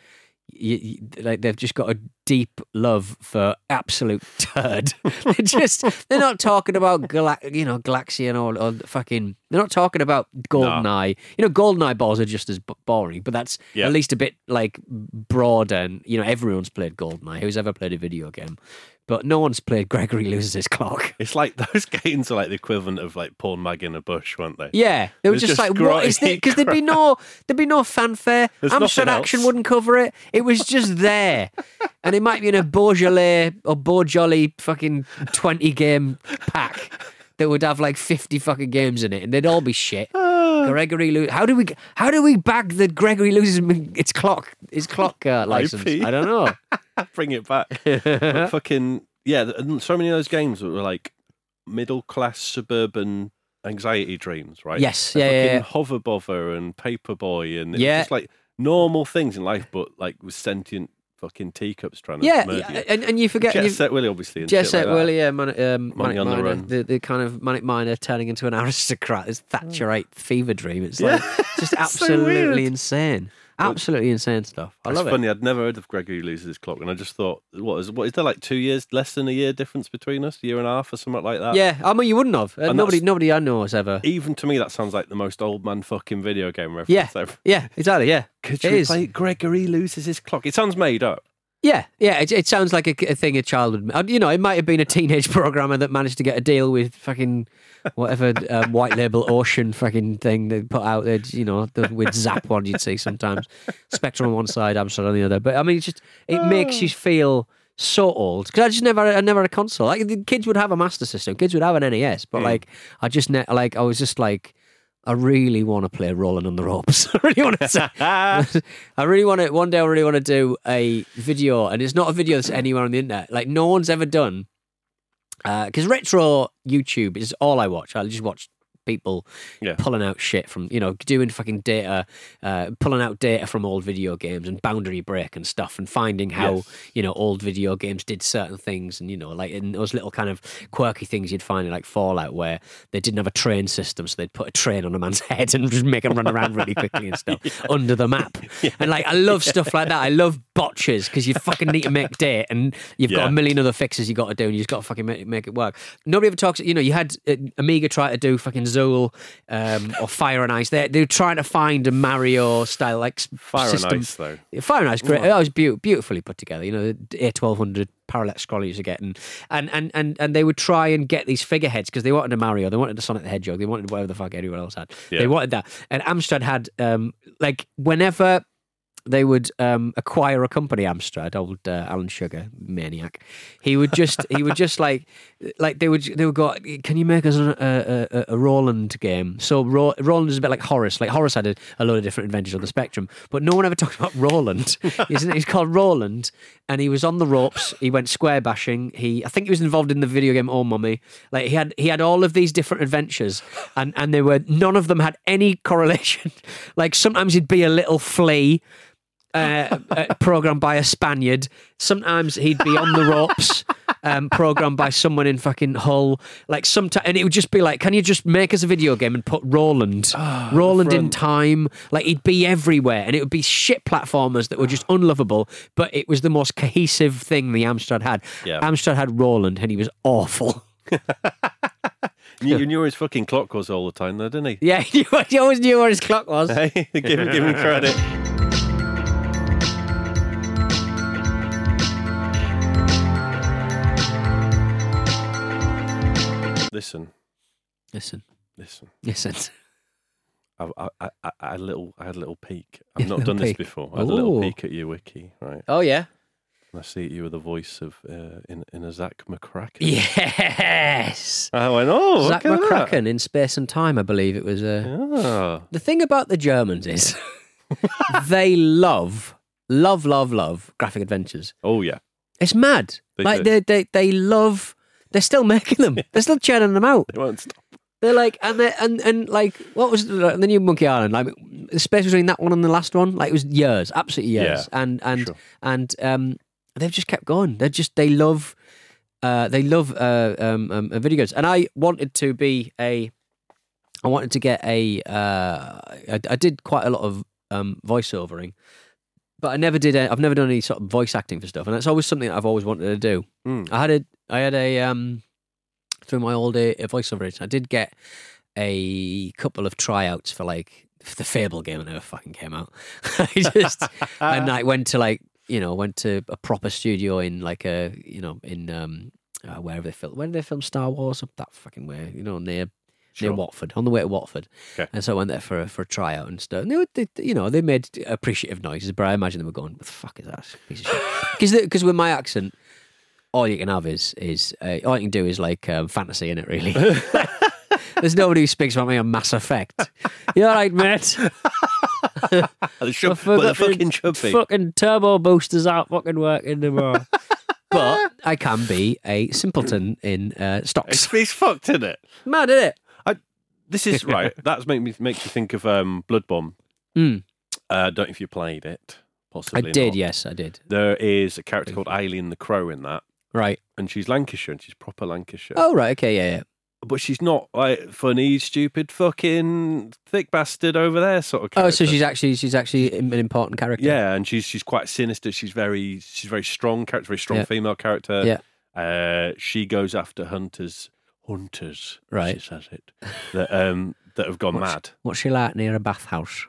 Y- y- like they've just got a deep love for absolute turd. They're just they're not talking about Gala- you know Galaxian or, or fucking. They're not talking about GoldenEye. You know, GoldenEye balls are just as b- boring, but that's Yeah. at least a bit like broad and you know everyone's played GoldenEye. Who's ever played a video game? But no one's played Gregory Loses His Clock. It's like those games are like the equivalent of like porn mag in a bush, weren't they? Yeah, they were It's just, just like, what is grotty this? Because there'd be no, there'd be no fanfare. There's Amstrad nothing Action else. wouldn't cover it. It was just there, and it might be in a Beaujolais or Beaujolly fucking twenty game pack that would have like fifty fucking games in it, and they'd all be shit. Gregory, lo- how do we, how do we bag that Gregory loses its clock, his clock uh, license? I P. I don't know. Bring it back. But fucking yeah, th- and so many of those games were like middle class suburban anxiety dreams, right? Yes, Like yeah, yeah, fucking yeah. Hover Bother and Paperboy and it was Yeah. just like normal things in life, but like with sentient fucking teacups trying to Yeah, murder you. and, and you forget... Jet you, Set Willie, obviously. And Jet shit Set like Willie, yeah, man, um, Money Manic on the Miner, Run. the, the kind of Manic Miner turning into an aristocrat, this Thatcherite fever dream. It's like just so absolutely weird. insane. Absolutely insane stuff. I It's love funny. it. I'd never heard of Gregory Loses His Clock, and I just thought, what is what is there like two years, less than a year difference between us, a year and a half or something like that? Yeah, I mean, you wouldn't have. Uh, And nobody, that's- nobody I know has ever. Even to me, that sounds like the most old man fucking video game reference Yeah, ever. yeah, exactly. Yeah, Could it you is. play Gregory Loses His Clock? It sounds made up. Yeah, yeah. It, it sounds like a, a thing a child would. uh, You know, it might have been a teenage programmer that managed to get a deal with fucking whatever um, white label Ocean fucking thing they put out there. You know, the, with Zap one you'd see sometimes. Spectrum on one side, Amstrad on the other. But I mean, it's just it makes you feel so old because I just never, I never had a console. Like the kids would have a Master System, kids would have an N E S, but Mm. like I just ne- like I was just like. I really want to play Rolling on the Ropes. I really want to. I really want to. One day, I really want to do a video, and it's not a video that's anywhere on the internet. Like no one's ever done. Because retro YouTube is all I watch. I just watch people Yeah. pulling out shit from, you know, doing fucking data, uh, pulling out data from old video games and boundary break and stuff, and finding how Yes. you know old video games did certain things, and you know, like in those little kind of quirky things you'd find in like Fallout, where they didn't have a train system, so they'd put a train on a man's head and just make him run around really quickly and stuff under the map. And like I love stuff like that. I love botches because you fucking need to make date, and you've got Yeah. a million other fixes you got to do, and you just got to fucking make, make it work. Nobody ever talks. You know, you had uh, Amiga try to do fucking Zool um, or Fire and Ice. They they're trying to find a Mario style like s- Fire system. and Ice, though. Fire and Ice, great. That was beau- beautifully put together. You know, the A twelve hundred parallax scroller you used to get, and and and and, and they would try and get these figureheads because they wanted a Mario, they wanted a Sonic the Hedgehog, they wanted whatever the fuck everyone else had. Yeah. They wanted that, and Amstrad had um, like whenever they would um, acquire a company, Amstrad, old uh, Alan Sugar maniac. He would just, he would just like, like they would, they would go, "Can you make us a, a, a, a Roland game?" So Ro- Roland is a bit like Horace. Like Horace had a, a load of different adventures on the Spectrum, but no one ever talks about Roland. Isn't it? He's called Roland, and he was on the ropes. He went square bashing. He, I think, he was involved in the video game Oh Mummy. Like he had, he had all of these different adventures, and and they were none of them had any correlation. Like sometimes he'd be a little flea. Uh, uh, programmed by a Spaniard. Sometimes he'd be on the ropes, um, programmed by someone in fucking Hull. Like sometimes, and it would just be like, "Can you just make us a video game and put Roland, Oh, Roland in time?" Like he'd be everywhere, and it would be shit platformers that were just unlovable. But it was the most cohesive thing the Amstrad had. Yeah. Amstrad had Roland, and he was awful. You, you knew his fucking clock was all the time, though, didn't he? Yeah, he always knew where his clock was. Hey, give him, give him credit. Listen, Listen, listen. listen. I, I, I, I had a little, I had a little peek. I've not Little done this peek. before. I had a little Ooh. peek at your wiki, right? Oh yeah. And I see you with the voice of uh, in in a Zach McCracken. Yes. I went, oh, Zach look at that. McCracken in Space and Time, I believe it was. Uh, Ah. The thing about the Germans is they love, love, love, love graphic adventures. Oh yeah. It's mad. They like do. they, they, they love. They're still making them. They're still churning them out. They won't stop. They're like, and they and and like, what was the, the new Monkey Island? Like, the space between that one and the last one, like it was years, absolutely years. Yeah, and and sure. and um, they've just kept going. They're just they love, uh, they love uh, um, um, video games. And I wanted to be a, I wanted to get a, uh, I, I did quite a lot of um, voiceovering, but I never did. A, I've never done any sort of voice acting for stuff, and that's always something that I've always wanted to do. Mm. I had a, I had a um. through my old uh, voiceover agent, I did get a couple of tryouts for like the Fable game that never fucking came out. I just and I went to like you know went to a proper studio in like a you know in um uh, wherever they film where did they film Star Wars up that fucking way you know near Sure. near Watford on the way to Watford. Okay. And so I went there for a, for a tryout and stuff. And they, were, they you know they made appreciative noises, but I imagine they were going, "What the fuck is that piece of shit?" Because because with my accent. All you can have is is uh, all you can do is like um, fantasy in it. Really, there's nobody who speaks about me on Mass Effect. You're right, mate. They should, My but they fucking- fucking should be. Fucking turbo boosters aren't fucking working anymore. But I can be a simpleton in uh, stocks. It's, it's fucked, isn't it? Mad, isn't it? This is right. That's make me makes you think of um, Blood Bomb. Mm. Uh, don't know if you played it. Possibly I did, not. yes, I did. There is a character called Eileen the Crow in that, Right. and she's Lancashire, and she's proper Lancashire. Oh, right, okay, yeah, yeah. But she's not like funny, stupid, fucking thick bastard over there sort of character. Oh, so she's actually she's actually an important character. Yeah, and she's she's quite sinister. She's very she's very strong character, very strong Yeah. female character. Yeah. Uh, she goes after hunters, hunters. Right. She says it that um that have gone What's- mad. What's she like near a bathhouse?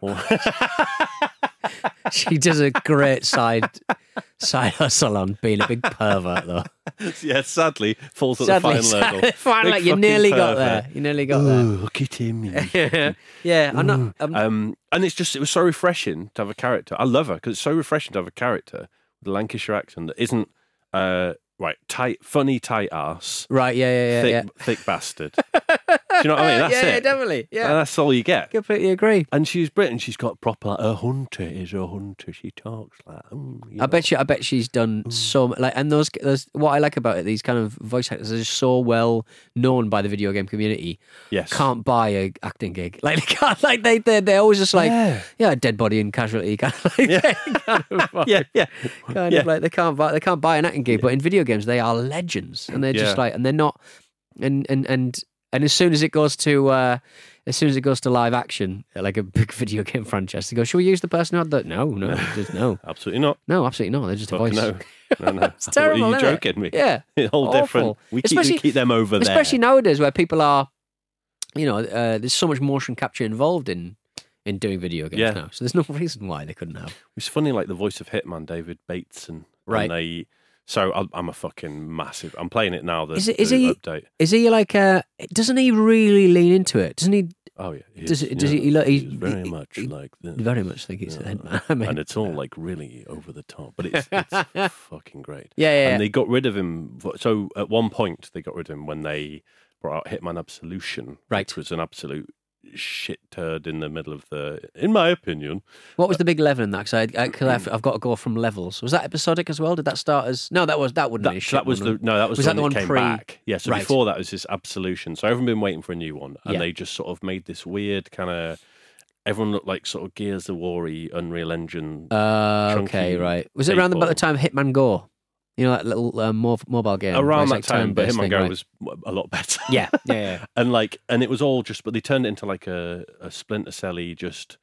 She does a great side side hustle on being a big pervert, though. Yeah, sadly falls at Sadly, the final hurdle. finally, Big you fucking nearly got pervert. there. You nearly got Ooh, look at him. there. Yeah, I'm not. I'm, Um, and it's just, it was so refreshing to have a character. I love her because it's so refreshing to have a character with a Lancashire accent that isn't, uh, right, tight, funny, tight ass, right, yeah, yeah, yeah. thick, yeah. thick bastard. Do you know what I mean? That's yeah, yeah, it. definitely. Yeah, And that's all you get. completely agree. And she's Britain. She's got proper, like, a hunter is a hunter. She talks like, mm, you I know. bet you. I bet she's done so much. Like, and those, those. What I like about it, these kind of voice actors are just so well known by the video game community. Yes. Can't buy a acting gig. Like they can't. Like they, they, they're always just like, Yeah. yeah, dead body and casualty. Kind of like, Yeah. kind of, Yeah, yeah. kind yeah. of like they can't buy. They can't buy an acting gig. But in video games, they are legends, and they're just Yeah. like, and they're not. And and and and as soon as it goes to. Uh, As soon as it goes to live action, like a big video game franchise, they go, "Should we use the person who had that?" No, no, just no, Absolutely not. no, absolutely not. They're just a Fuck voice. no. No, no. It's terrible, Are you isn't it? joking me? Yeah, All awful. different. We keep, Especially- we keep them over there. especially nowadays where people are, you know, uh, there's so much motion capture involved in in doing video games Yeah. now. So there's no reason why they couldn't have. It's funny, like the voice of Hitman, David Bateson. Right. And they, so I'm, I'm a fucking massive. I'm playing it now. The, Is it- is the he- update? Is he like? Uh, doesn't he really lean into it? Doesn't he? Oh yeah. He Does is, it- does yeah, he- he lo- he- he's very he- much he- like this. Very much think he's Yeah. the head man. I mean, and it's all like really over the top, but it's, it's fucking great. yeah, yeah, yeah. And they got rid of him. So at one point, they got rid of him when they brought out Hitman Absolution, Right. which was an absolute shit turd in the middle of the, in my opinion. What was the big level in that? Because I, I, cause I've, I've got to go from levels. Was that episodic as well? Did that start as? No, that was that wouldn't That, be a so shit that was one, the no, that was, Was the that one the that one came pre- back. Yeah, so Right. before that was this Absolution. So everyone been waiting for a new one, and Yeah. they just sort of made this weird kind of. Everyone looked like sort of Gears of War-y, Unreal Engine. Uh, chunky okay, right. Was it around about the time of Hitman Go? You know that little uh, mo- mobile game. where around it's that like time, but turn-based Hitman thing, Go right? was a lot better. Yeah, yeah, yeah. and like, and it was all just, but they turned it into like a, a Splinter Cell-y, just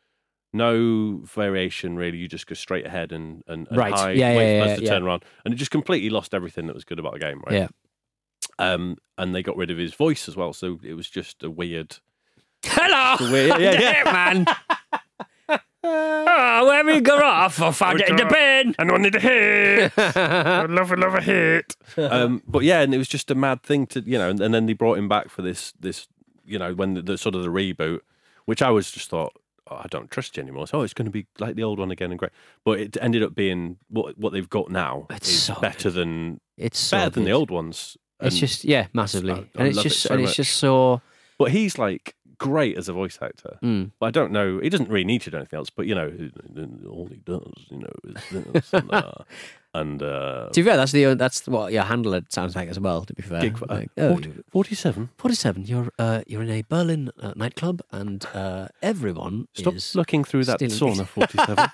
no variation really. You just go straight ahead and and, and Right. hide, Yeah, wait yeah, for yeah, us to yeah. turn around, and it just completely lost everything that was good about the game. Right. Yeah. Um, and they got rid of his voice as well, so it was just a weird. Hello, weird yeah, yeah. man. Oh, where we go off? I found it in the bin. I wanted a hit. I love, love a hit. Um, but yeah, and it was just a mad thing to, you know, and, and then they brought him back for this, this, you know, when the, the sort of the reboot, which I was just thought, oh, I don't trust you anymore. So oh, it's going to be like the old one again and great. But it ended up being what what they've got now It's is so better than It's so better than the good. old ones. It's And- just yeah, massively, I- I and it's love it just so and it's much. just so. But he's like great as a voice actor. Mm. But I don't know. He doesn't really need to do anything else. But you know, all he does, you know, is this and that. And uh, To be fair, that's the that's what your handler sounds like as well. To be fair, gig, uh, Like, oh, forty, forty-seven. forty-seven. You're uh, you're in a Berlin uh, nightclub, and uh, everyone Stop is looking through that stealing- sauna. Forty-seven.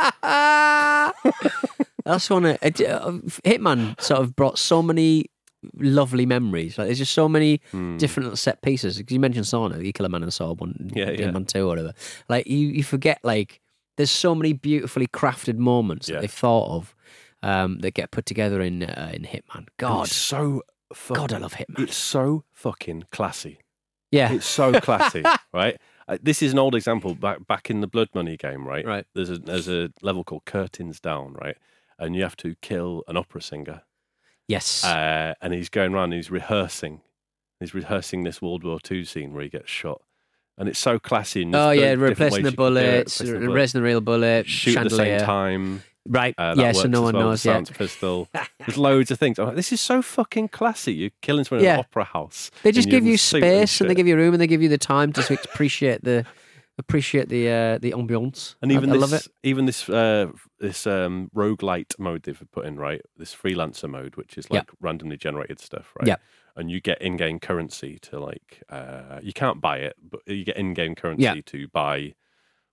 That's one. Of, it, uh, Hitman sort of brought so many lovely memories. Like there's just so many different little set pieces. Because you mentioned sauna, you kill a man in a saw one, Yeah, yeah. one two, or whatever. Like you, you forget like there's so many beautifully crafted moments Yeah. that they've thought of um, that get put together in uh, in Hitman. God, It's so fucking, God, I love Hitman. It's so fucking classy. Yeah, It's so classy, right? Uh, this is an old example back back in the Blood Money game, right? Right. There's a there's a level called Curtains Down, right? And you have to kill an opera singer, yes, uh, and he's going around and he's rehearsing. He's rehearsing this World War Two scene where he gets shot, and it's so classy. And oh there's yeah, different replacing ways the you can do it, bullets, replacing the bullet, replacing the real bullet, shoot at the chandelier. same time. Right? Uh, that yeah, so works no as one well, knows. the Yeah, Silenced Pistol. There's loads of things. I'm like, this is so fucking classy. You're killing someone in Yeah. an opera house. they just in give your you suit space and they shit. give you room and they give you the time to appreciate the appreciate the uh, the ambiance. And even I, this, I love it. even this, uh, this um, roguelite mode they've put in, right? This freelancer mode, which is like Yeah. randomly generated stuff, right? Yeah. And you get in-game currency to like, uh, you can't buy it, but you get in-game currency Yeah. to buy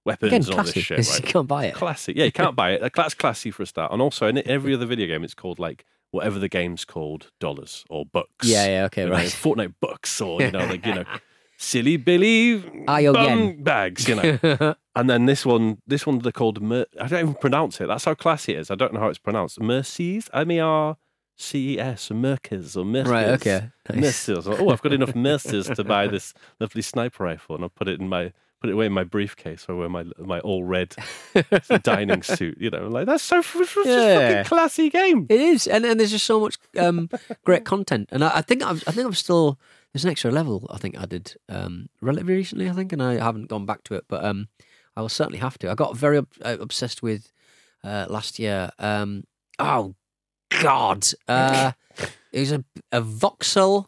weapons Again, and all classy. this shit. It's- Right? You can't buy it. Classy. Yeah, you can't buy it. That's classy for a start. And also, in every other video game, it's called like whatever the game's called, dollars or bucks. Yeah, yeah, okay, You know, right. Fortnite bucks or, you know, like, you know, silly Billy Ayo bum yen. bags, you know. And then this one, this one they're called, Mer- I don't even pronounce it. That's how classy it is. I don't know how it's pronounced. Mercies? M E R C E S, or Merkers, or Merkers. Right, okay. Nice. Mercers. Oh, I've got enough Mercers to buy this lovely sniper rifle, and I'll put it in my put it away in my briefcase or wear my my all red dining suit. You know, like that's so it's just Yeah. fucking classy game. It is, and, and there's just so much um, great content. And I, I think I've, I think I'm still there's an extra level. I think I did um, relatively recently. I think, and I haven't gone back to it, but um, I will certainly have to. I got very ob- uh, obsessed with uh, last year. Um, oh God, uh, it was a, a voxel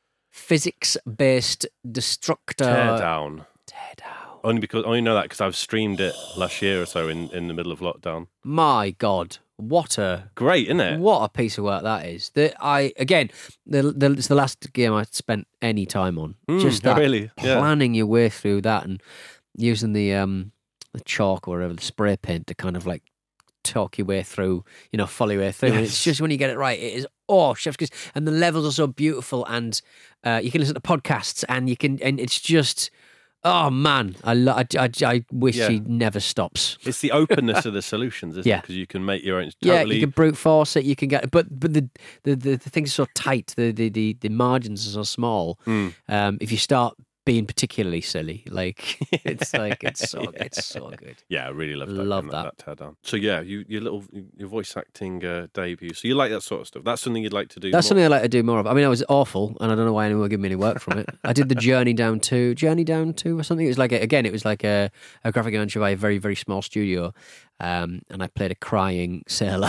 physics based destructor. Tear down. Tear down. Only because I only know that because I've streamed it last year or so in, in the middle of lockdown. My God, what a Great, isn't it? What a piece of work that is. That I again, the, the, it's the last game I spent any time on. Mm, Just that really, yeah. planning your way through that and using the um the chalk or whatever, the spray paint to kind of like talk your way through, you know, follow your way through. And it's Yes. just when you get it right, it is oh, chef's kiss. And the levels are so beautiful, and uh, you can listen to podcasts, and you can, and it's just. Oh man, I, lo- I, I, I wish Yeah. he never stops. It's the openness of the solutions, isn't Yeah. it? Because you can make your own. Yeah, Totally, you can brute force it. You can get, but but the the the, the things are so tight. The, the the the margins are so small. Mm. Um, if you start being particularly silly, like it's like it's so it's so good. Yeah, I really love that. Love game, that. that teardown. So yeah, you your little your voice acting uh, debut. So you like that sort of stuff. That's something you'd like to do. That's more. something I like to do more of. I mean, I was awful, and I don't know why anyone would give me any work from it. I did the Journey Down two, Journey Down two or something. It was like a, again, it was like a, a graphic adventure by a very very small studio, um, and I played a crying sailor.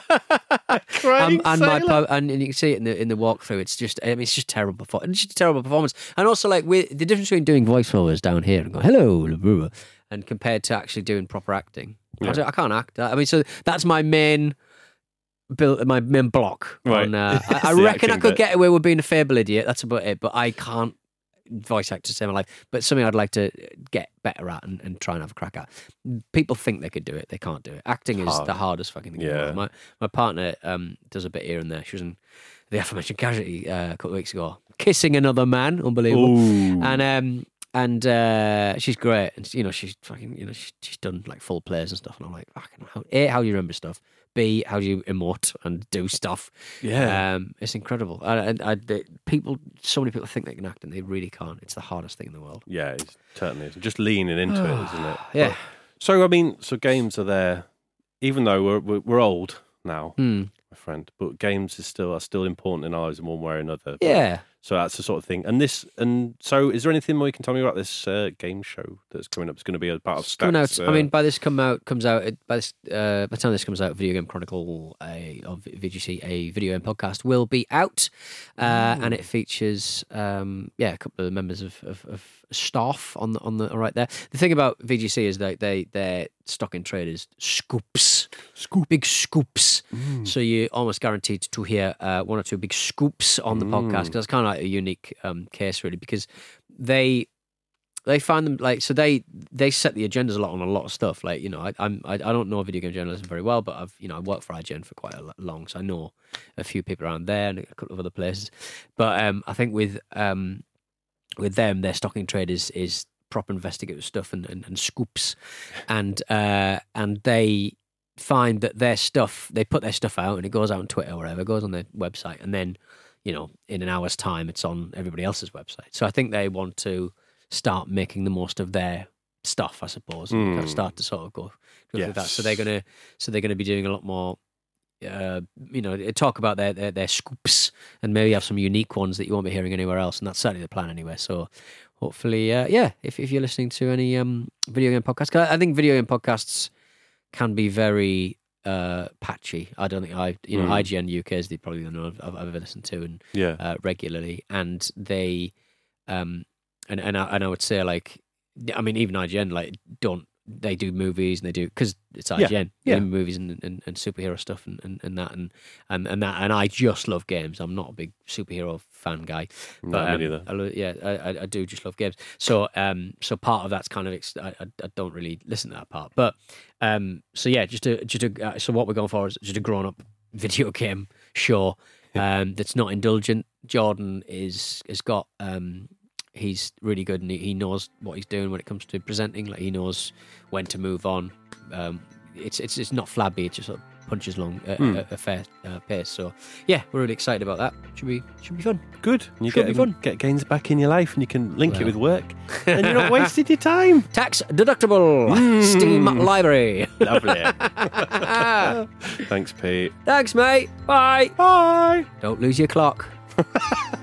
Crying Um, and my sailor? po- and, and you can see it in the in the walkthrough. It's just I mean, it's just terrible. Perfor- it's just a terrible performance. And also like with the difference between doing voiceovers down here and going hello, blah, blah, blah, and compared to actually doing proper acting. I, Yeah. don't- I can't act. I mean, so that's my main. Build my main block. Right. On, uh, I, I It's the reckon I acting could bit. get away with being a fable idiot. That's about it. But I can't voice act to save my life. But something I'd like to get better at and, and try and have a crack at. People think they could do it. They can't do it. Acting is hard. the hardest fucking thing in the Yeah. world. My my partner um, does a bit here and there. She was in the aforementioned Casualty uh, a couple of weeks ago, kissing another man. Unbelievable. Ooh. And um and uh, she's great. And you know she's fucking you know she, she's done like full plays and stuff. And I'm like, fucking how, A, how do you remember stuff? B, how do you emote and do stuff? Yeah. Um, it's incredible. And I, I, I, people, so many people think they can act and they really can't. It's the hardest thing in the world. Yeah, it certainly is. Just leaning into it, isn't it? Yeah. But- so I mean, so games are there, even though we're we're, we're old now, Hmm. my friend. But games is still are still important in our lives in one way or another. Yeah. So that's the sort of thing. And this, and so, is there anything more you can tell me about this uh, game show that's coming up? It's going to be a part of It's coming out. Stacks, I uh, mean, by this come out comes out it- by this uh, by the time this comes out, Video Game Chronicle a, of V G C, a video game podcast, will be out, uh, and it features um, yeah a couple of members of, of, of staff on the on the right there. The thing about V G C is that they their stock in trade is scoops, scoop, big scoops. So you're almost guaranteed to hear uh, one or two big scoops on the podcast because that's kind of like a unique um, case really because they. They find them like so. They they set the agendas a lot on a lot of stuff. Like you know, I, I'm I, I don't know video game journalism very well, but I've you know I worked for I G N for quite a lo- long, so I know a few people around there and a couple of other places. But um, I think with um, with them, their stocking trade is is proper investigative stuff and, and, and scoops, and uh, and they find that their stuff they put their stuff out and it goes out on Twitter or whatever, it goes on their website, and then you know in an hour's time it's on everybody else's website. So I think they want to start making the most of their stuff, I suppose, and Mm. kind of start to sort of go, go through that. Yes. So they're gonna, so they're gonna be doing a lot more, uh, you know, talk about their, their their scoops and maybe have some unique ones that you won't be hearing anywhere else. And that's certainly the plan anyway. So hopefully, uh, yeah, if if you're listening to any um video game podcasts, 'cause I think video game podcasts can be very uh patchy. I don't think I, you know, Mm. I G N U K is the probably the one I've, I've ever listened to and yeah, uh, regularly, and they, um, and and I, and I would say like, I mean, even I G N like don't they do movies and they do because it's I G N, Yeah, they do yeah. movies and, and, and superhero stuff and, and, and that and, and and that and I just love games. I'm not a big superhero fan guy, No, but me um, neither. I, lo- yeah, I, I- I do just love games. So um, so part of that's kind of ex- I, I, I don't really listen to that part, but um, so yeah, just a just a, uh, so what we're going for is just a grown up video game show um, that's not indulgent. Jordan is has got. Um, He's really good, and he, he knows what he's doing when it comes to presenting. Like he knows when to move on. Um, it's it's it's not flabby. It just sort of punches along at Hmm. a, a fair uh, pace. So yeah, we're really excited about that. Should be should be fun. Good. And you Should get be fun. get games back in your life, and you can link it Well. with work, and you're not wasted your time. Tax deductible. Hmm. Steam library. Lovely. Thanks, Pete. Thanks, mate. Bye. Bye. Don't lose your clock.